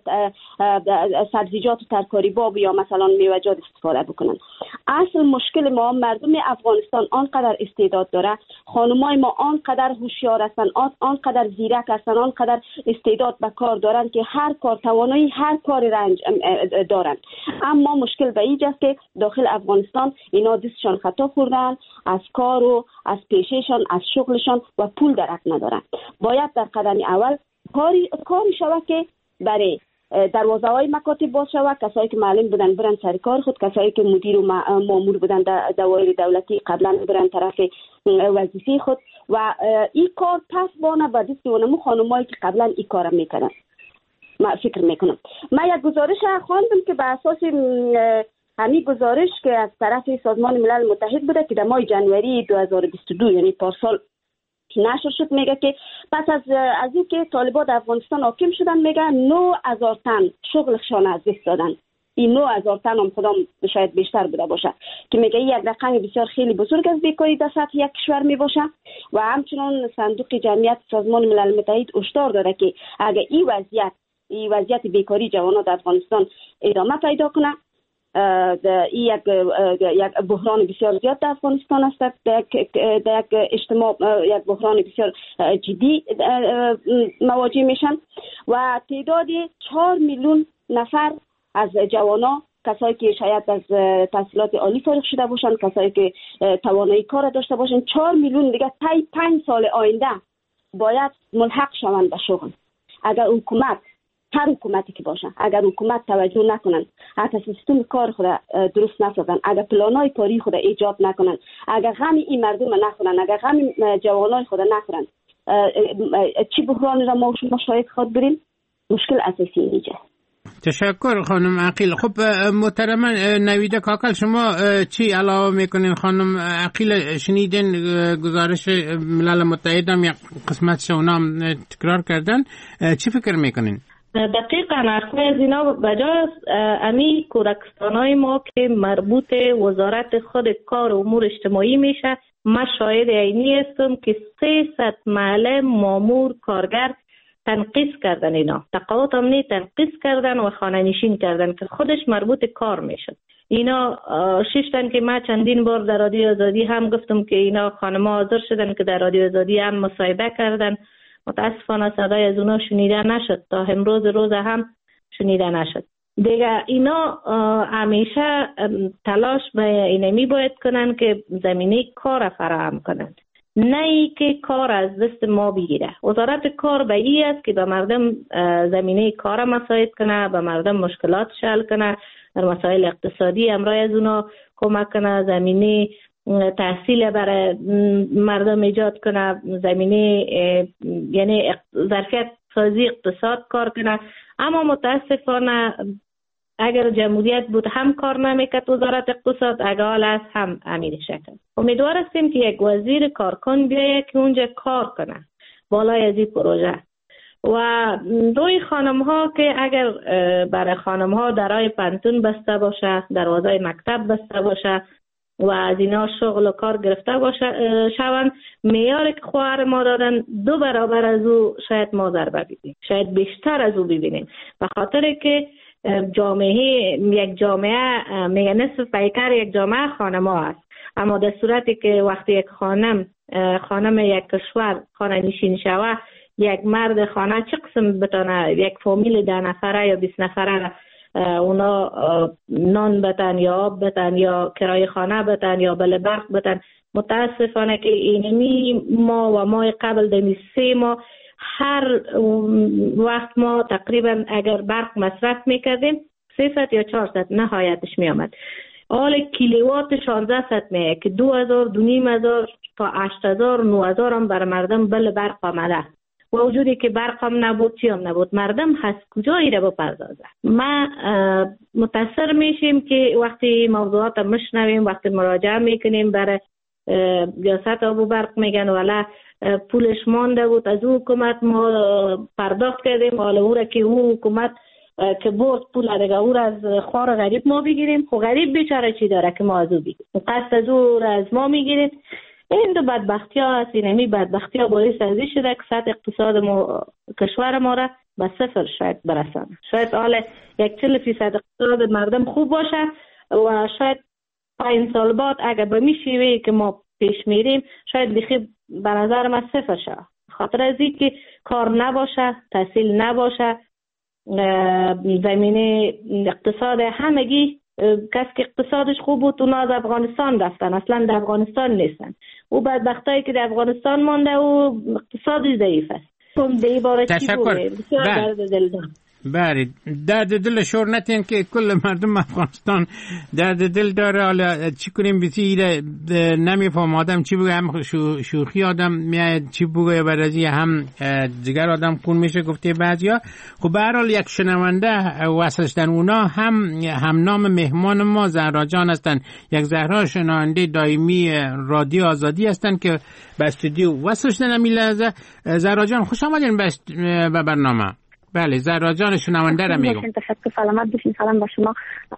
سبزیجات و ترکاری باب یا مثلا میوه‌جات استفاده بکنن؟ اصل مشکل ما مردم افغانستان آنقدر استعداد داره، خانمای ما آنقدر هوشیار هستن، آنقدر زیرک هستن، آنقدر استعداد به کار دارن که هر کار توانایی هر کار رنج دارن. اما مشکل به اینجاست که داخل افغانستان اینا دستشان خطا خوردن، از کار و از پیشهشان، از شغلشان و پول درک ندارن. باید در قدم اول کاری کاری شود که برای دروازه های مکاتب باز شود، کسایی که معلم بودن برن سر کار خود، کسایی که مدیر و مامور بودن در دوایر دولتی قبلا برن طرف وظیفه خود و این کار پس بانه به دست اونمو خانمایی که قبلا این کار میکردن. من فکر میکنم من یک گزارش خواندم که به اساس همین گزارش که از طرف سازمان ملل متحد بوده که در ماه جنوری دو هزار و بیست و دو یعنی پارسال نشر شد، میگه که پس از از اینکه طالبان در افغانستان حاکم شدن میگه نه هزار تن شغلشان از دست دادن. این نه هزار تن هم خودم شاید بیشتر بوده باشه که میگه یک رقم بسیار خیلی بزرگ از بیکاری در سطح یک کشور میباشه و همچنان صندوق جمعیت سازمان ملل متحد هشدار داده که اگر این وضعیت این وضعیت بیکاری جوانان در افغانستان ادامه پیدا کنه، این یک یک بحران بسیار زیاد در افغانستان است، در یک اجتماع یک بحران بسیار جدی مواجه میشن و تعداد چهار میلیون نفر از جوانان، کسایی که شاید از تحصیلات عالی فارغ شده باشند، کسایی که توانایی کار داشته باشند، چهار میلیون دیگه طی پنج سال آینده باید ملحق شوند به شغل. اگر حکومت، هر حکومتی که باشه، اگر حکومت توجه نکنن، اگر سیستم کار خود درست نسازن، اگر پلانای کاری خود ایجاد نکنن، اگر غم این مردم نخورن، اگر غم جوانای خود نخورن، چی بحرانی را ما شما شاید خود بریم؟ مشکل اساسی اینجا. تشکر خانم عقیل. خب محترم نویده کاکل، شما چی علاوه میکنین؟ خانم عقیل شنیدین گزارش ملل متحد هم یک قسمت اونا تکرار کردن، چی فکر میکنین؟ دقیقاً حرف از اینا بجاست. امی کودکستانای ما که مربوط وزارت خود کار و امور اجتماعی میشه، من شاهد عینی هستم که سیصد معلم، مامور، کارگر تنقیص کردن، اینا تقاعد امنی تنقیص کردن و خانه نشین کردن که خودش مربوط کار میشد. اینا ششتن که من چندین بار در رادیو آزادی هم گفتم که اینا خانم‌ها حاضر شدن که در رادیو آزادی هم مصاحبه کردن، متاسفانه صدای از اونا شنیده نشد، تا امروز روز هم شنیده نشد دیگه. اینا همیشه تلاش به اینمی باید کنن که زمینه کار فراهم کنند، نه ای که کار از دست ما بگیره. وزارت کار به این است که به مردم زمینه کار مساعد کنه، به مردم مشکلات حل کنه، در مسائل اقتصادی امرای از اونا کمک کنه، زمینه تحصیل برای مردم ایجاد کنه، زمینه یعنی ظرفیت سازی اقتصاد کار کنه. اما متاسفانه اگر جمهوریت بود هم کار نمیکرد وزارت اقتصاد، اگر حال است هم همین شکل. امیدوار هستیم که یک وزیر کارکن بیاید که اونجا کار کنه بالای از این پروژه. و روی خانم ها که اگر برای خانم ها درای پانتون بسته باشه، دروازه مکتب بسته باشه و از اینا شغل و کار گرفته باشه شوند، معیاری که خواهر ما دادن دو برابر از او شاید ما ضربه ببینیم، شاید بیشتر از او ببینیم، به خاطر که جامعه یک جامعه میگه نصف پیکر یک جامعه خانم ها است. اما در صورتی که وقتی یک خانم خانم یک کشور خانه نشین شوه، یک مرد خانه چه قسم بتونه یک فامیل ده نفره یا بیست نفره اونا نان بتن یا آب بتن یا کرای خانه بتن یا بل برق بتن. متاسفانه که اینمی ما و ما قبل دمی سه ما هر وقت ما تقریبا اگر برق مصرف میکردیم سه ست یا چهار ست نهایتش میامد. حال کیلووات شانزده ست میه که دو هزار دو نیم هزار تا هشت هزار نو هزار هم بر مردم بل برق آمده. و وجودی که برق هم نبود چی هم نبود، مردم هست کجا ایره بپردازه. ما متاثر میشیم که وقتی موضوعات مشنویم، وقتی مراجعه میکنیم برای ریاست آب و برق میگن والا پولش مانده بود از او حکومت ما پرداخت کردیم، حالا او را که او حکومت که برد پول دیگه او را از خوار غریب ما بگیریم. خب غریب بیچاره چی داره که ما از او بگیریم؟ قصد از او را از ما میگیریم. این دو بدبختی ها هست. اینمی بدبختی ها باعث ازی شده که سطح اقتصاد ما کشور ما را به صفر شاید برسانه. شاید حالا یک چهل فیصد اقتصاد مردم خوب باشه و شاید پنج سال بعد اگر به می شیوهی که ما پیش میریم شاید بخی به نظر من صفر شه. خاطر از این که کار نباشه، تحصیل نباشه، زمینه اقتصاد همگی کسی که اقتصادش خوب بود اونا از افغانستان رفتن، اصلا در افغانستان نیستن. او بدبختایی که در افغانستان مانده او اقتصادی ضعیف است. تشکر. بله درد دل شور نتین که کل مردم افغانستان درد دل داره. حالا چی کنیم بسی نمیفهم آدم چی بگه، هم شو شوخی آدم میاد چی بگه برازی هم دیگر آدم خون میشه گفته بعضیا. خب به هر حال یک شنونده وصلش در اونا هم هم نام مهمان ما زهرا جان هستن، یک زهرا شنونده دائمی رادیو آزادی هستن که به استودیو وصلش در همین لحظه. زهرا جان خوش آمدین به برنامه. بله زهرا جان شنونده را میگم. تشکر، سلامت باشین. سلام با شما.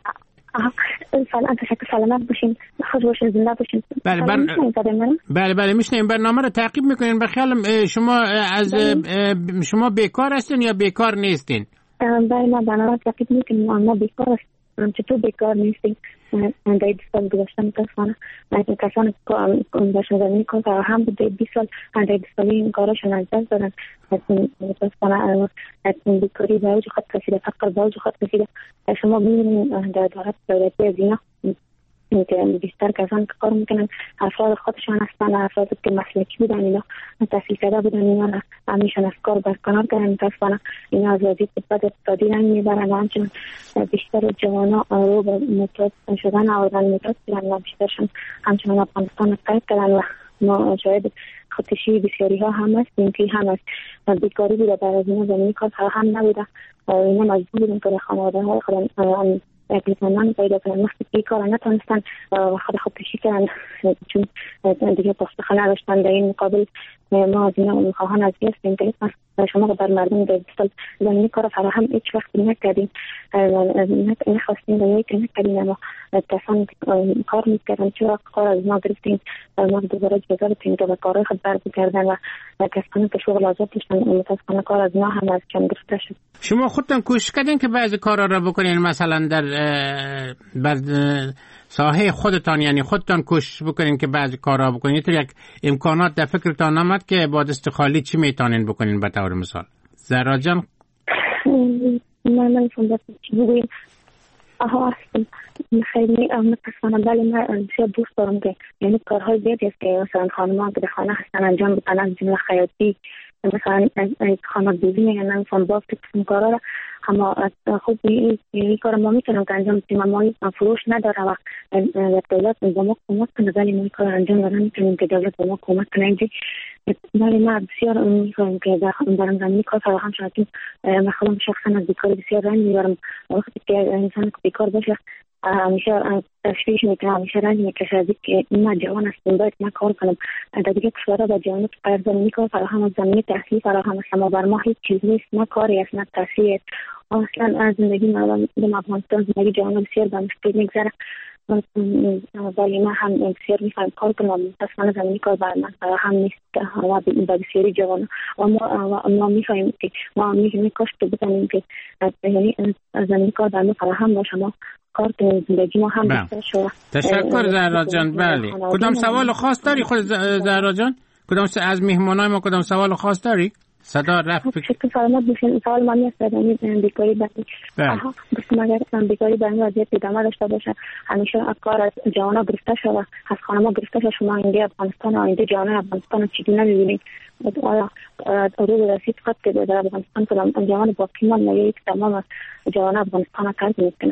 سلام، تشکر، سلامت باشین، خوش باشین، زنده باشین. بله بر... بله بله میشنیم. برنامه رو تعقیب میکنین. بخیالم شما از شما بیکار هستین یا بیکار نیستین؟ بله ما برنامه رو تعقیب میکنیم. ما بیکار هستیم. چطور بیکار نیستیم؟ من در سال گذشته متاسفانه کسانی که داشتن زمینی کار فراهم بود در بیست سال در بیست سالی این کاراشون از دست دادن. متاسفانه بیکاری به اوج خود رسیده، فقر به اوج خود رسیده. شما ببینید در دولت دولتی از اینا که بیشتر کسانی که کار میکنن افراد خودشان هستن، افراد که مسلکی بودن، اینا تحصیل کرده بودن، اینا همیشون از کار برکنار کردن. متاسفانه اینا از وضعیت بد اقتصادی رنگ میبرن و همچنین بیشتر جوانا رو به متوسط شدن آوردن متوسط شدن و بیشترشون همچنان افغانستان ترک کردن و ما شاید خودکشی بسیاری ها هم هستیم که هم از بیکاری بوده، برای از اینا زمینی کار هم نبوده. اینا مجبور بودن که خانواده های خودم اقلیتمندان پیدا کنن، وقتی که کار نتونستن و خود خودکشی کردن چون دیگه پاسخ نداشتن. در این مقابل ما از اینا میخواهان از هستیم که شما بر مردم در سال زمینی کار فراهم هیچ وقت نکردیم، نخواستیم و یک نکردیم. اما کسانی کار میکردن چرا کار از ما گرفتیم، ما دوباره اجازه بتیم که به کارهای خود بر بکردن و کسانی که شغل آزاد داشتن متاسفانه کار از ما هم از کم گرفته شد. شما خودتان کوشش کردین که بعضی کارا را بکنین، مثلا در بر ساحه خودتان، یعنی خودتان کوشش بکنین که بعضی کارا بکنین؟ تو یک امکانات در فکرتان آمد که با دست خالی چی میتونین بکنین به طور مثال؟ زهرا جان من نمی‌فهمم چی بگویم. آها هستم خیلی متاسفانه. ولی من بسیار دوست دارم که یعنی کارهای زیادی است که مثلا خانم‌ها که در خانه هستن انجام بدن، از جمله خیاطی، مثلا خانه دوزی میگن، نمی‌فهم باز که قسم کارا را اما خوب این کار ما میتونم که انجام بدیم، اما فروش نداره و دولت با ما کمک کنه، ولی ما کار انجام نمیتونیم که دولت با ما کمک کنه. ولی ما بسیار میخوایم که در زمینی کار فراهم شد. من خودم شخصا از بیکاری بسیار رنج میبرم. وقتی که انسان بیکار باشه همیشه تشویش میکنه، همیشه رنج میکشه از اینکه ما جوان هستیم باید ما کار کنم. در دیگه کشورها با جوانات غیر زمینی کار فراهم از زمینی تحصیل فراهم است، اما بر ما هیچ چیز نیست، نه کاری است نه تحصیل. اصلا از زندگی مردم افغانستان زندگی جوانان بسیار به مشکل میگذره، ولی ما هم بسیار میخوایم کار کنم. متاسفانه زمینی کار بر من فراهم نیست و به بسیاری جوان و ما ما میخوایم که ما میگیم کاش که بتونیم که یعنی زمینی کار بر ما فراهم باشه، ما کار کنیم زندگی ما هم بهتر شه. تشکر زهرا جان. بله کدام سوال خاص داری خود زهرا جان؟ کدام از میهمانای ما کدام سوال خاص داری؟ صدا رفت. شکر سلامت باشین. سوال من است در بیکاری بنی. آها بسم اگر بیکاری بنی وضعیت ادامه داشته باشه، همیشه کار از جوانان گرفته شده، از خانم‌ها گرفته شده. شما اینجا افغانستان و اینجا جوانان افغانستان چیزی نمی‌بینید. آیا رو رسید فقط که در افغانستان کدام جوان باقی مانده یا یک تمام جوانان افغانستان کار می‌کنه؟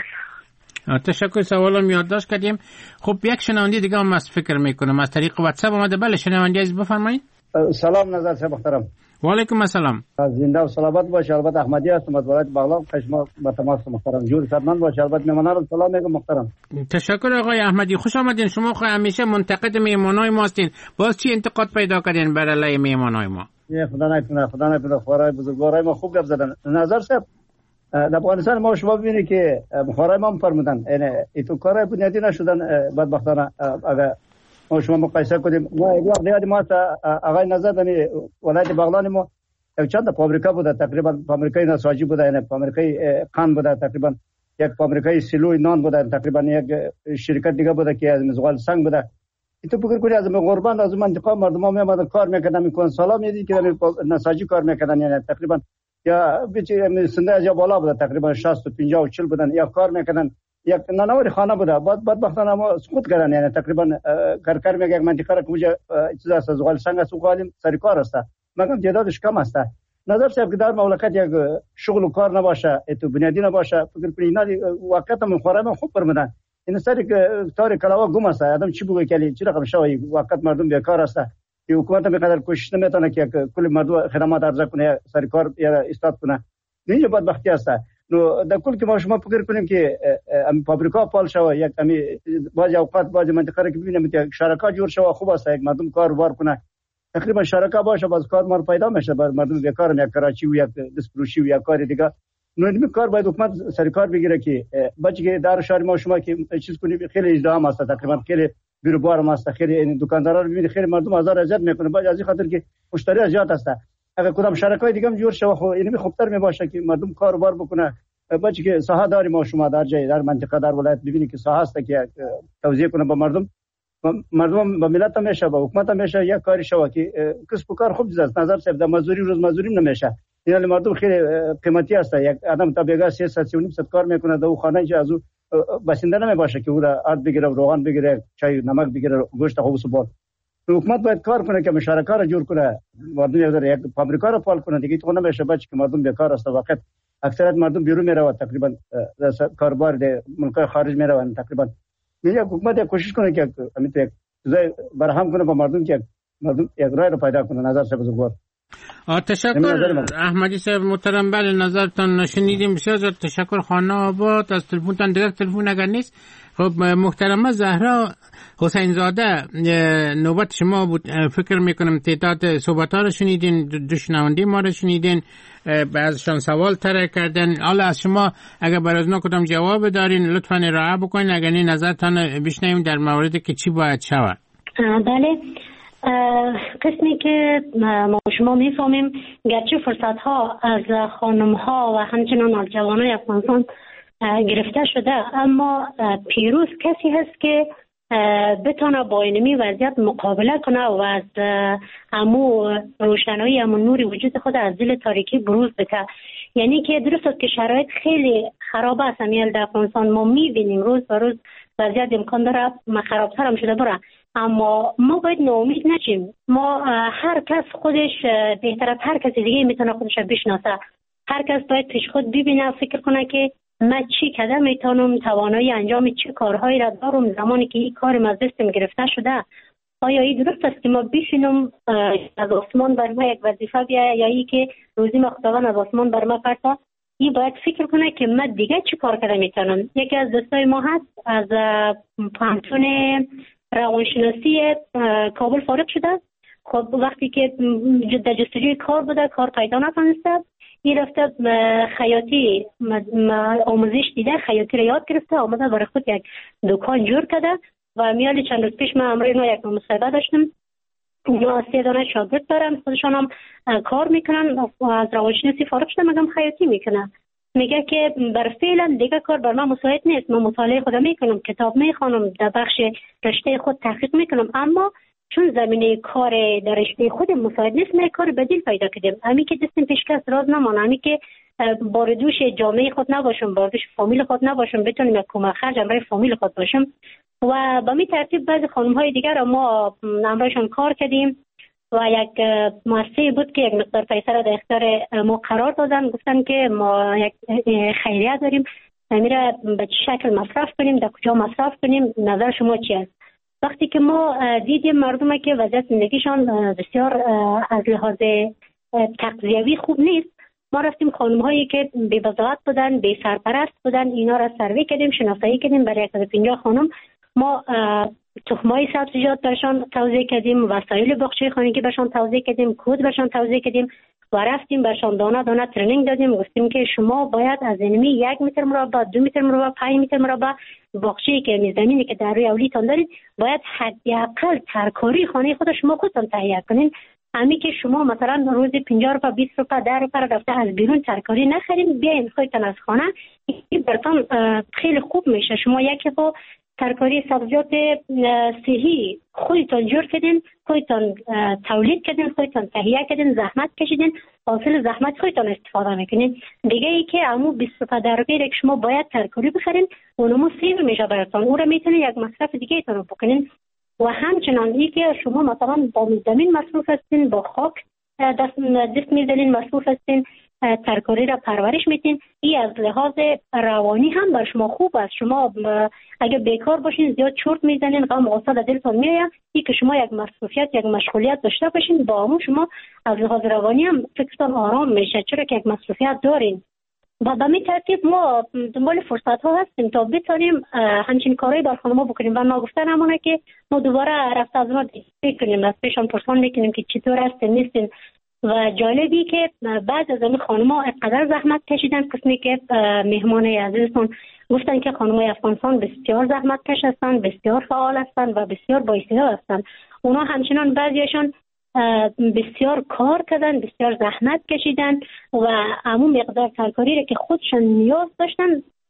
تشکر. سوالم یادداشت کردیم. خب یک شنونده دیگه هم از فکر میکنم از طریق واتساپ اومده. بله شنونده عزیز بفرمایید. سلام نظر صاحب محترم. و علیکم السلام. زنده و سلامت باشه. البته احمدی هستم از ولایت بغلان قشما با تماس محترم. جور سرمند باشه. البته مهمانان رو سلام میگم محترم. تشکر آقای احمدی، خوش آمدین. شما خو همیشه منتقد مهمانای ما هستین، باز چی انتقاد پیدا کردین بر علیه مهمانای ما؟ خدا نکنه خدا نکنه خورای بزرگوارای ما خوب گپ زدن. نظر صاحب در افغانستان ما شما ببینید که خورای ما فرمودن یعنی ایتو کارای بنیادی نشدن بدبختانه. اگر ما شما مقایسه کنیم ما یاد ما آقای نظر دنی ولایت بغلان ما چند تا فابریکا بوده، تقریبا فابریکای نساجی بوده، یعنی فابریکای قند بوده، تقریبا یک فابریکای سیلوی نان بوده، تقریبا یک شرکت دیگه بوده که از مزغال سنگ بوده. تو فکر کنی از غربان از منطقه مردم ها میامدن کار میکردن، میکن سلام میدی که نساجی کار میکردن، یعنی تقریبا یا بیچاره سنده از یا بالا بوده، تقریبا شصت و پنجاه و چهل بودن یا کار میکردن. یک نانوری خانه بوده، بعد بدبختانه ما سقوط کردن، یعنی تقریبا کارکر میگه یک منطقه را کجا چیز است از غال سنگ است و غالیم سر کار است، مگر تعدادش کم است. نظر صاحب که در مملکت یک شغل و کار نباشه، تو بنیادی نباشه، فکر کنید اینا وقت من خورم خوب برمیدن. این سری که تاریخ کلاوا گم است، آدم چی بگه که چی رقم شوی وقت مردم بیکار است. این حکومت به قدر کوشش نمیتونه که کل مردم خدمات ارزه کنه، سر کار یا استاد کنه. اینجا بدبختی است. نو در کل که ما شما فکر کنیم که ام فابریکا پال شوه، یک امی بعضی اوقات بعضی منطقه را که ببینیم که شرکت جور شوه خوب است، یک مردم کار بار کنه، تقریبا شرکت باشه باز کار مار پیدا میشه، باز مردم بیکار میاد، کراچی و یک دستفروشی و یک کار دیگه. نو این کار باید حکومت سر کار بگیره که بچه که در شهر ما شما که چیز کنیم خیلی ازدحام است، تقریبا خیلی بیروبار ما است، خیلی این دکاندارا رو ببینید خیلی مردم هزار اذیت میکنه، باز از این خاطر که مشتری زیاد است. اگر کدام شرکت دیگه هم جور شوه خو این خوبتر می باشه که مردم کار بار بکنه. بچه که ساحه داری ما شما در جای در منطقه در ولایت ببینید که ساحه است که توزیع کنه به مردم، مردم به ملت میشه به حکومت میشه یک کاری شوه که کسب و کار خوب است. نظر صاحب در مزدوری روز مزدوری نمیشه، یعنی مردم خیلی قیمتی است. یک آدم تا بیگا سیصد سی و نیم صد کار میکنه در خانه که از او بسنده نمی باشه که او را آرد بگیره، روغن بگیره، چای نمک بگیره، گوشت خوب سبال. حکومت باید کار کنه که مشارکت را جور کنه، مردم یک فابریکا را فعال کنه دیگه. تو نمیشه بچه که مردم بیکار است. وقت اکثریت مردم بیرون میره و تقریبا کاربار ده ملک خارج میره و تقریبا میگه حکومت کوشش کنه که امیت یک چیزای برهم کنه با مردم که مردم یک رای رو پیدا کنه. نظر صاحب بزرگوار. تشکر احمدی صاحب محترم. بله نظرتان شنیدیم، بسیار زیاد تشکر. خانه آباد از تلفنتان دیگر تلفن اگر نیست. خب محترمه زهرا حسین زاده نوبت شما بود. فکر میکنم تعداد صحبت ها رو شنیدین، دو شنونده ما رو شنیدین، بعضشان سوال طرح کردن. حالا از شما اگر برای از کدام جواب دارین لطفاً ارائه بکنین، اگر نه نظرتان بشنویم در موردی که چی باید شود. بله، قسمی که ما شما میفهمیم گرچه فرصت ها از خانم ها و همچنان از جوانای افغانستان گرفته شده، اما پیروز کسی هست که بتونه با اینمی وضعیت مقابله کنه و از همو روشنایی همو نوری وجود خود از دل تاریکی بروز بده. یعنی که درست است که شرایط خیلی خراب است، امیال در افغانستان ما میبینیم روز به روز وضعیت امکان داره خرابتر هم شده بره، اما ما باید ناامید نشیم. ما هر کس خودش بهتر از هر کسی دیگه میتونه خودش بشناسه هر کس باید پیش خود ببینه، فکر کنه که من چی کده میتونم، توانایی انجام چه کارهایی را دارم زمانی که این کار از دستم گرفته شده. آیا این درست است که ما بشینم از آسمان بر ما یک وظیفه بیاید یا ای که روزی ما خداوند از آسمان بر ما فرسته؟ این باید فکر کنه که من دیگه چی کار کده میتونم. یکی از دوستای ما هست از پانتون روانشناسی کابل فارغ شده. خب وقتی که در جستجوی کار بوده، کار پیدا نتونسته، این رفته خیاطی آموزش دیده، خیاطی را یاد گرفته، آمده برای خود یک دکان جور کرده و میالی چند روز پیش من امروز ما یک مصاحبه داشتم. اونا سه دانه شاگرد دارن، خودشان هم کار میکنن، از روانشناسی فارغ شده، مگم خیاطی میکنه. میگه که بر فعلا دیگه کار بر من مساعد نیست، من مطالعه خودم میکنم، کتاب میخوانم، در بخش رشته خود تحقیق میکنم، اما چون زمینه کار در رشته خود مساعد نیست، من کار بدیل پیدا کردم. همین که دستم پیشکس راز نمانه، همین که باردوش جامعه خود نباشم، باردوش فامیل خود نباشم، بتونم یک کمک خرج برای فامیل خود باشم. و به می ترتیب بعضی خانم های دیگر را ما امرایشان کار کردیم و یک مؤسسه بود که یک مقدار پیسه را در اختیار ما قرار دادن، گفتن که ما یک خیریه داریم، میره به چه شکل مصرف کنیم، در کجا مصرف کنیم، نظر شما چی است؟ وقتی که ما دیدیم مردم که وضعیت زندگیشان بسیار از لحاظ تغذیوی خوب نیست، ما رفتیم خانم هایی که بی بضاعت بودن، بی سرپرست بودن، اینا را سروی کردیم، شناسایی کردیم. برای صد و پنجاه خانم ما تخمای سبزیجات برشان توزیع کردیم، وسایل باغچه خانگی برشان توزیع کردیم، کود برشان توزیع کردیم و رفتیم برشان دانه دانه ترنینگ دادیم. گفتیم که شما باید از اینمی یک متر مربع، دو متر مربع، پنج متر مربع باغچه‌ای که زمینی که در روی اولیتان دارید باید حداقل ترکاری خانه خود شما خودتان تهیه کنین. همین که شما مثلا روزی پنجاه روپیه، بیست روپیه، ده روپیه رفته از بیرون ترکاری نخریم، بیاین خودتان از خانه، این براتون خیلی خوب میشه. شما یکی با ترکاری سبزیجات صحی خودتان جور کردین، خودتان تولید کردین، خودتان تهیه کردین، زحمت کشیدین، حاصل زحمت خودتان استفاده میکنین. دیگه ای که امو بیست روپیه در روپیه که شما باید ترکاری بخرین، اونمو سیو میشه براتون، اون رو میتونین یک مصرف دیگه ایتون رو بکنین. و همچنان ای که شما مثلا با زمین مصروف هستین، با خاک دست, دست میزنین، مصروف هستین، ترکاری را پرورش میتین، این از لحاظ روانی هم بر شما خوب است. شما اگه بیکار باشین، زیاد چرت میزنین، غم غصه در دلتون میاد، این که شما یک مصروفیت، یک مشغولیت داشته باشین، با همون شما از لحاظ روانی هم فکرتان آرام میشه، چرا که یک مصروفیت دارین. و به این ترتیب ما دنبال فرصت ها هستیم تا بتونیم همچین کارهایی بر خانم‌ها بکنیم. و ما گفتن همونه که ما دوباره رفت از ما بکنیم، از پیشان پرسان میکنیم که چطور هستین نیستین. و جالبی که بعد از اون خانم‌ها اینقدر زحمت کشیدن، قسمی که مهمان عزیزتون گفتن که خانم‌های افغانستان بسیار زحمت کش هستند، بسیار فعال هستند و بسیار بااستعداد هستند. اونا همچنان بعضیشان بسیار کار کردن، بسیار زحمت کشیدن و همون مقدار ترکاری را که خودشان نیاز داشتن،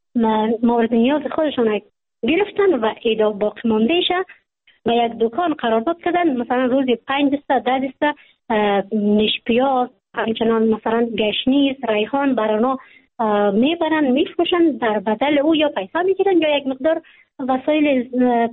مورد نیاز خودشان گرفتن و ایدا باقی مانده شه و یک دکان قرارداد کردن، مثلا روزی پنج دسته، ده دسته نیش پیاز، همچنان مثلا گشنیز، ریحان برانا میبرن، میفروشن، در بدل او یا پیسه میگیرن یا یک مقدار وسایل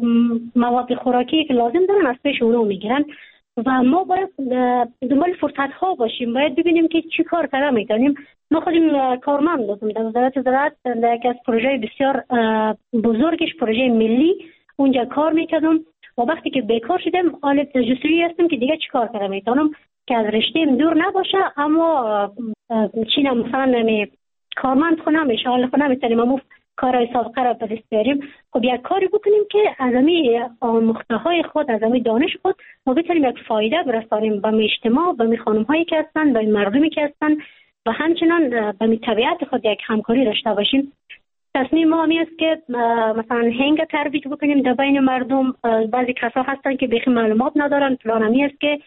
مواد خوراکی که لازم دارن از پیش اونو میگیرن. و ما باید دنبال فرصت ها باشیم، باید ببینیم که چی کار کرده میتونیم. ما خودیم کارمند بودم در وزارت زراعت، در یک از پروژه بسیار بزرگش، پروژه ملی، اونجا کار میکردم و وقتی که بیکار شدم حال جستجویی هستم که دیگه چی کار کرده میتونم که از رشته‌ام دور نباشه، اما چی نه مثلا نمی کارمند خونم میشه، حال خونم میتونیم امو کارهای سابقه را به دست بیاریم. خب یک کاری بکنیم که از امی مختهای خود، از امی دانش خود ما بتونیم یک فایده برسانیم به اجتماع، به خانم هایی که هستن، به مردمی که هستن و همچنان به طبیعت خود یک همکاری داشته باشیم. تصمیم ما همی است که مثلا هنگ ترویج بکنیم در بین مردم. بعضی کسا هستن که بیخی معلومات ندارن، پلان همی است که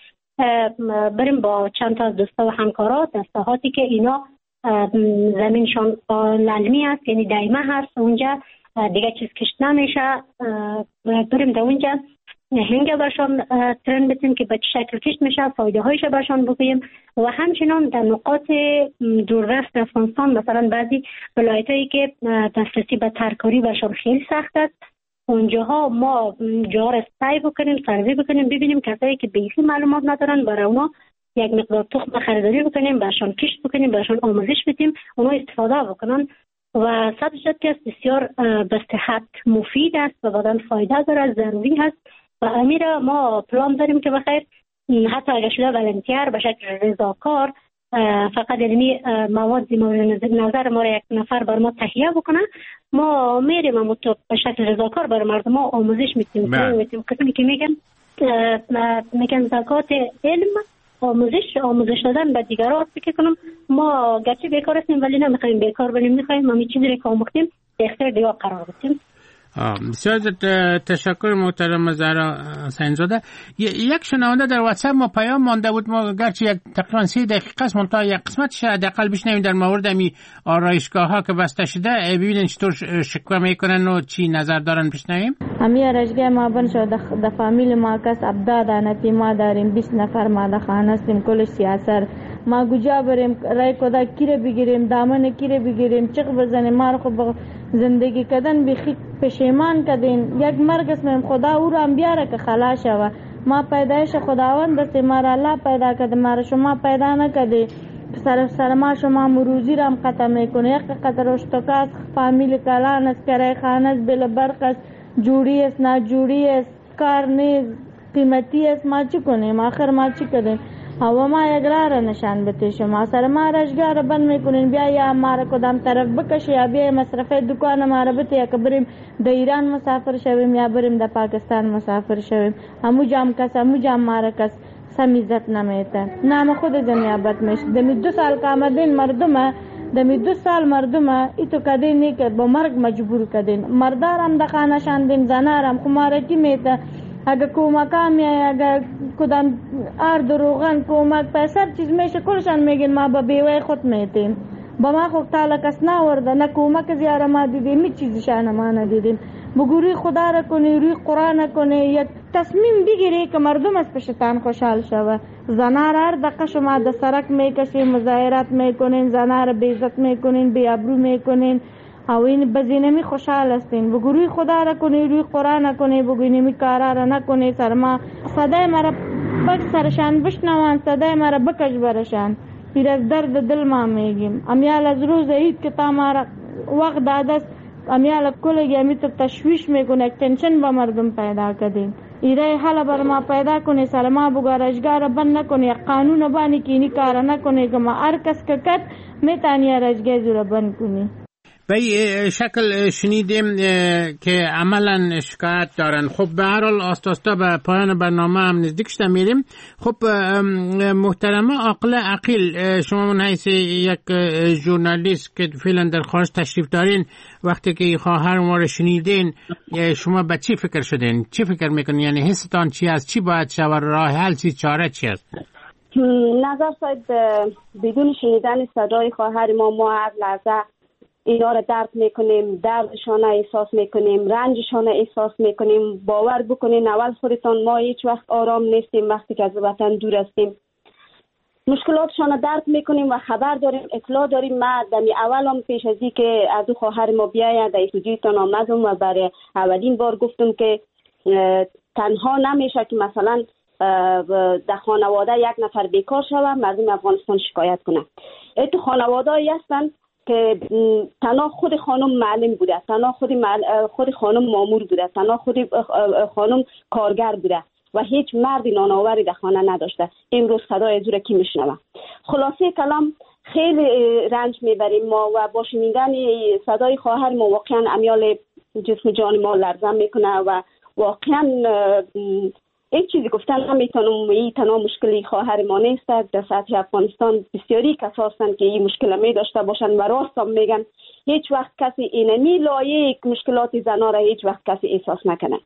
بریم با چند تا از دوستا و همکارات در ساحاتی که اینا زمینشان للمی است، یعنی دایمه هست، اونجا دیگه چیز کشت نمیشه، بریم در اونجا هنگ برشان ترن بتیم که به چه شکل کشت میشه، فایده هایش برشان بگوییم. و همچنان در نقاط دوردست افغانستان، مثلا بعضی ولایت هایی که دسترسی به ترکاری برشان خیلی سخت است، اونجاها ما جا را سعی بکنیم، سروی بکنیم، ببینیم کسایی که بیخی معلومات ندارن برای اونا یک مقدار تخم خریداری بکنیم، برشان کشت بکنیم، برشان آموزش بدیم، اونا استفاده بکنن و صد درصد که بسیار به صحت مفید است و بدن فایده داره، ضروری هست و امیر ما پلان داریم که بخیر حتی اگر شده ولنتیر به شکل رضاکار فقط علمی مواد مورد نظر ما را یک نفر بر ما تهیه بکنه، ما میریم اما تو به شکل رضاکار بر مردم ما آموزش میدیم. میتیم قسمی که میگن میگن زکات علم، آموزش آموزش دادن به دیگران. فکر کنم ما گرچه بیکار هستیم ولی نمیخوایم بیکار باشیم، میخوایم همین چیزی رو که آموختیم به اختیار دیگران قرار بدیم. بسیار تشکر محترم زهرا حسین‌زاده. یک شنونده در واتساپ ما پیام مانده بود، ما گرچه یک تقریبا سی دقیقه است منتها یک قسمتش حداقل بشنویم در مورد می آرایشگاه ها که بسته شده، ببینید چطور شکوه میکنن و چی نظر دارن. بشنویم. امی آرایشگاه ما بن شد د فامیل ما کس ابداد انتی ما داریم بیست نفر ما د خانه هستیم، کلش سیاست ما کجا بریم رای کدا کیره بگیریم، دامن کیره بگیریم، چق بزنیم، ما رو خب زندگی کردن بخی پشیمان کردین. یک مرگ اسم خدا او رو هم بیاره که خلاص شوه. ما پیدایش خداوند است، ما را الله پیدا کرده، ما را شما پیدا نکرده. سر سر ما شما مروزی را هم قطع میکنه. یک قطع اشتکاس فامیل کلان است، کرای خانه است، بل برق است، جوری است ناجوری است، کار نیست، قیمتی است، ما چی کنیم؟ آخر ما چی کردیم؟ و ما یک راه را نشان بده شما سر ما رشگاه را بند میکنین، بیا یا ما را کدام طرف بکشه یا بیا مصرفه دکان ما را بده، یا که بریم در ایران مسافر شویم یا بریم در پاکستان مسافر شویم. همو جام کس همو جام ما را کس سمیزت نمیته، نام خود زنیابت میشه. دمی دو سال که آمدین مردم دمی دو سال مردم ایتو کدین نیکد با مرگ مجبور کدین، مردارم دخانه شاندین، زنارم خمارکی میته. اگر کمک هم یا اگر کدام آرد و روغن کمک پیسر چیز میشه کلشان میگین ما با بیوه خود میتیم. با ما خود تالا کس نورده، نه کمک زیاره ما دیدیم، می چیزشان ما ندیدیم. بگوری خدا را کنی، روی قرآن کنی، یک تصمیم بگیری که مردم از پشتان خوشحال شوه. زنار هر دقیقه شما در سرک میکشین، مظاهرات میکنین، زنار بیزت میکنین، بی ابرو میکنین، او این بزینمی خوشحال هستین. بگو روی خدا را کنی، روی قرآن کنی، بگو نمی کارا را نکنی. سر ما صدای مرا بک سرشان بشنوان، صدای مرا بکش برشان. پیر از درد دل ما میگیم. امیال از روز عید که تا ما وقت دادست، امیال کلگی امی تو تشویش میکنه، تنشن با مردم پیدا کردین. ایره حالا بر ما پیدا کنی، سر ما بگو رشگاه را بند نکنی، قانون بانی که اینی کارا نکنی که ما هر کس که کد میتانی رشگاه زور بند کنی. به شکل شنیدیم که عملا شکایت دارن. خب به هر حال آستاستا به پایان برنامه هم نزدیک شده میریم. خب محترمه عاقله عقیل، شما من حیث یک ژورنالیست که فعلا در خارج تشریف دارین، وقتی که خواهر ما رو شنیدین شما به چی فکر شدین؟ چی فکر میکنین؟ یعنی حستان چی است؟ چی باید شود؟ راه حل چی؟ چاره چی است؟ نظر صاحب بدون شنیدن صدای خواهر ما ما هر لحظه اینا را درک میکنیم، دردشان احساس میکنیم، رنجشان احساس میکنیم. باور بکنین اول خودتان ما هیچ وقت آرام نیستیم وقتی که از وطن دور هستیم. مشکلاتشان درک میکنیم و خبر داریم، اطلاع داریم. ما دمی اول هم پیش از این که از دو خواهر ما بیاید در استودیوتان آمدم و برای اولین بار گفتم که تنها نمیشه که مثلا در خانواده یک نفر بیکار شود مردم افغانستان شکایت کنه. ایتو خانواده هایی هستن که تنها خود خانم معلم بوده، تنها خود معل... خود خانم مامور بوده، تنها خود خانم کارگر بوده و هیچ مردی نانآوری در خانه نداشته. امروز صدای زور کی میشنوه؟ خلاصه کلام خیلی رنج میبریم ما و با شنیدن صدای خواهر ما واقعا امیال جسم جان ما لرزان میکنه و واقعا یک چیزی گفتن نمیتونم. این تنها مشکلی خواهر ما نیست، در سطح افغانستان بسیاری کسا هستند که این مشکل می داشته باشند و راست هم میگن. هیچ وقت کسی اینمی لایه مشکلات زنان را هیچ وقت کسی احساس نکنه.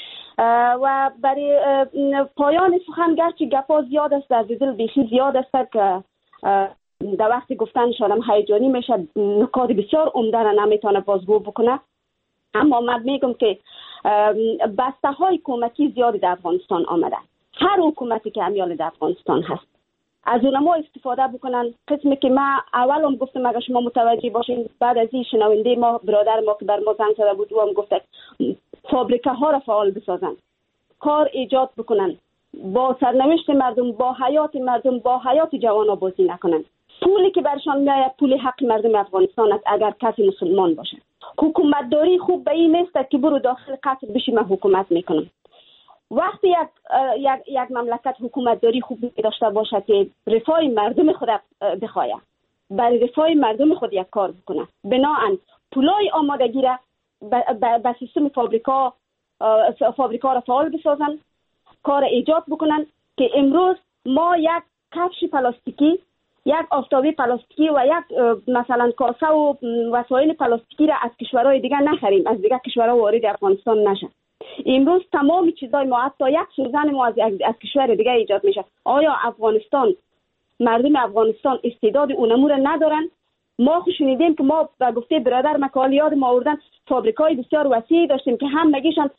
و برای پایان سخن گرچه گپا زیاد است، در دل بیخی زیاد است که در وقتی گفتن شدم هیجانی میشه، نکات بسیار عمده را نمیتونه بازگو بکنه. اما من میگم که بسته های حکومتی زیادی در افغانستان آمده. هر حکومتی که امیال در افغانستان هست از اونما استفاده بکنن. قسمی که ما اول هم گفتم اگر شما متوجه باشین، بعد از این شنونده ما برادر ما که بر ما زنگ زده بود و هم گفته فابریکه ها را فعال بسازن، کار ایجاد بکنن، با سرنوشت مردم، با حیات مردم، با حیات جوانا بازی نکنند. پولی که برشان میآید پول حق مردم افغانستان است اگر کسی مسلمان باشه. حکومت داری خوب به این نیست که برو داخل قصر بشی من حکومت میکنم. وقتی یک یک یک مملکت حکومت داری خوب داشته باشه که رفاه مردم خود بخواه، برای رفاه مردم خود یک کار بکنه، بناهن پولای آمادگی را به سیستم فابریکا فابریکا را فعال بسازن، کار ایجاد بکنن که امروز ما یک کفش پلاستیکی، یک آفتابی پلاستیکی و یک مثلا کاسه و وسایل پلاستیکی را از کشورهای دیگر نخریم، از دیگر کشورها وارد افغانستان نشه. امروز تمام چیزای ما، حتی یک سوزن ما از, از کشور دیگر ایجاد میشه. آیا افغانستان، مردم افغانستان استعداد اونمو را ندارن؟ ما خوش شنیدیم که ما به گفته برادر مکالی یاد ما آوردن فابریکای بسیار وسیعی داشتیم که هم نگیشن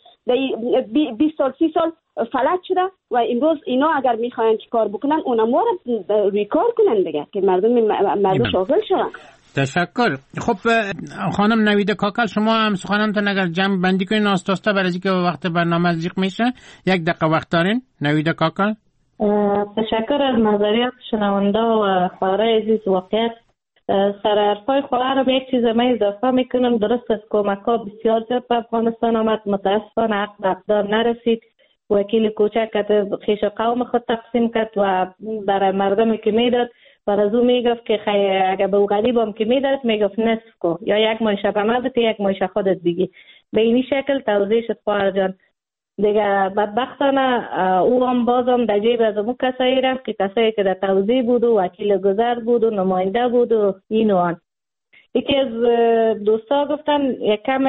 بیست سال سی سال فلج شده و امروز اینا اگر میخواین که کار بکنن اونم ما رو روی کار کنن دیگه که مردم مردم شاغل شدن. تشکر. خب خانم نویده کاکل، شما هم سخنانتون اگر جمع بندی کنین آستاستا برای اینکه وقت برنامه نزدیک میشه، یک دقیقه وقت دارین. نویده کاکل. تشکر از نظریات شنونده و خواهرای عزیز. واقعیت سر حرفای خواهر رو یک چیز من اضافه میکنم. درست است کمک ها بسیار زیاد به افغانستان آمد، متاسفانه حق به اقدار نرسید. وکیل کوچک خیش قوم خود تقسیم کرد و برای مردمی که میداد و از او میگفت که اگر به او غریب هم که میداد میگفت نصف کو، یا یک مایشه به من بده یک مایشه خودت بگی. به اینی شکل توضیح شد خواهر جان. دیگه بدبختانه او هم بازم در جیب از اون کسایی رفت که کسایی که در توضیح بود و وکیل گذر بود و نماینده بود و این و آن. یکی از دوستا گفتن یک کم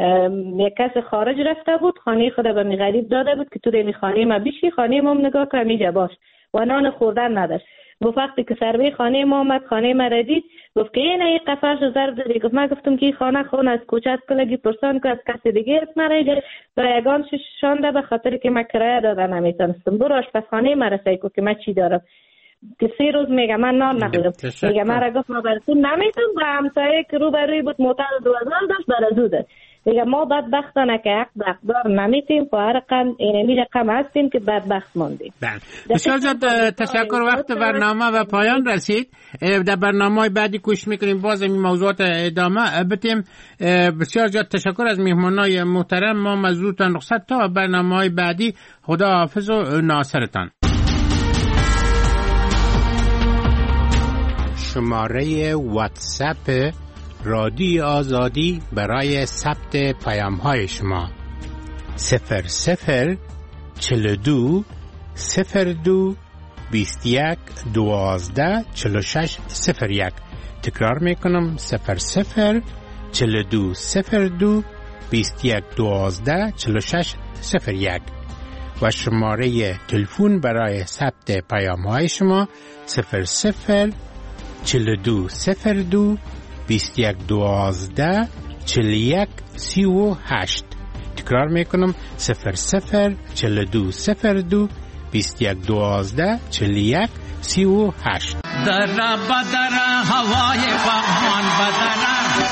یک کس خارج رفته بود، خانه خود به می غریب داده بود که تو در می خانه ما بیشی، خانه ما هم نگاه کنم اینجا باش و نان خوردن نداشت. گفت وقتی که سروی خانه ما آمد، خانه ما را دید، گفت که این یک قفرش ضرب دادی. گفت من گفتم که این خانه خونه از کوچه از کلگی پرسان که از کسی دیگه اسم رایده و یگان شانده به خاطر که من کرایه داده نمیتونستم. برو آشپزخانه ما را سیکو که من چی دارم. که سی روز میگه من نان نخورم. میگه من را گفت ما براتون نمیتونم و همسایه که رو بروی بود موتر دو هزار داشت برازو داد. دیگه ما بدبختانه که حق به اقدار نمیتیم، په هر رقم اینمی رقم هستیم که بدبخت ماندیم. بسیار زیاد تشکر. وقت برنامه و پایان رسید. در برنامه بعدی کوشش میکنیم باز این موضوعات ادامه بدیم. بسیار زیاد تشکر از میهمانای محترم. ما مزودتان رخصت تا برنامه بعدی. خدا حافظ و ناصرتان. شماره واتساپ رادیو آزادی برای ثبت پیام های شما صفر صفر چل دو صفر دو بیست یک دوازده چل و شش صفر یک. تکرار میکنم صفر صفر چل دو صفر دو بیست یک دوازده چل و شش صفر یک و شماره تلفن برای ثبت پیام های شما صفر صفر چل دو صفر دو بیست یک دوازده چل یک سی و هشت. تکرار میکنم صفر صفر چل دو صفر دو بیست یک دوازده چل یک سی و هشت. در بدر هوای فغان بدر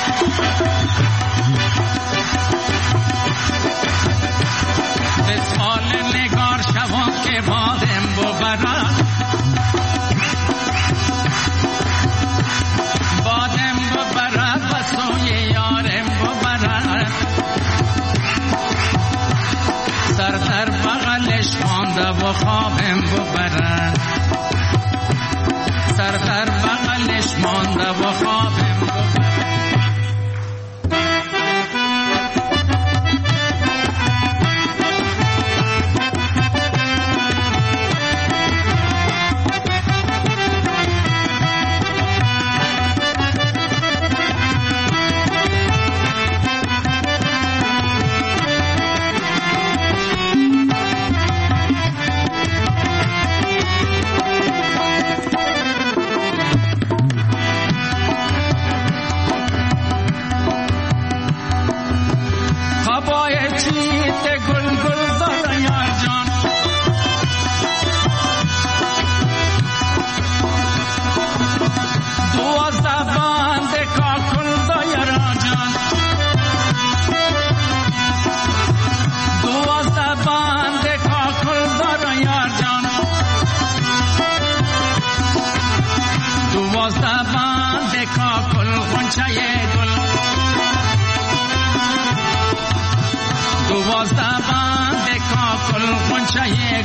بسال نگار شوان که بادم ببرد بادم ببرد و سوی یارم ببرد سر در بغلش مانده و خوابم ببرد سر در بغلش مانده و خوابم ببرد.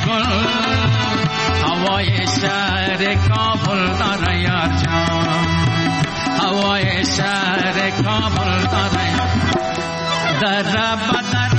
گل هوای شهر کابل داره یار جان هوای شهر کابل داره در بدر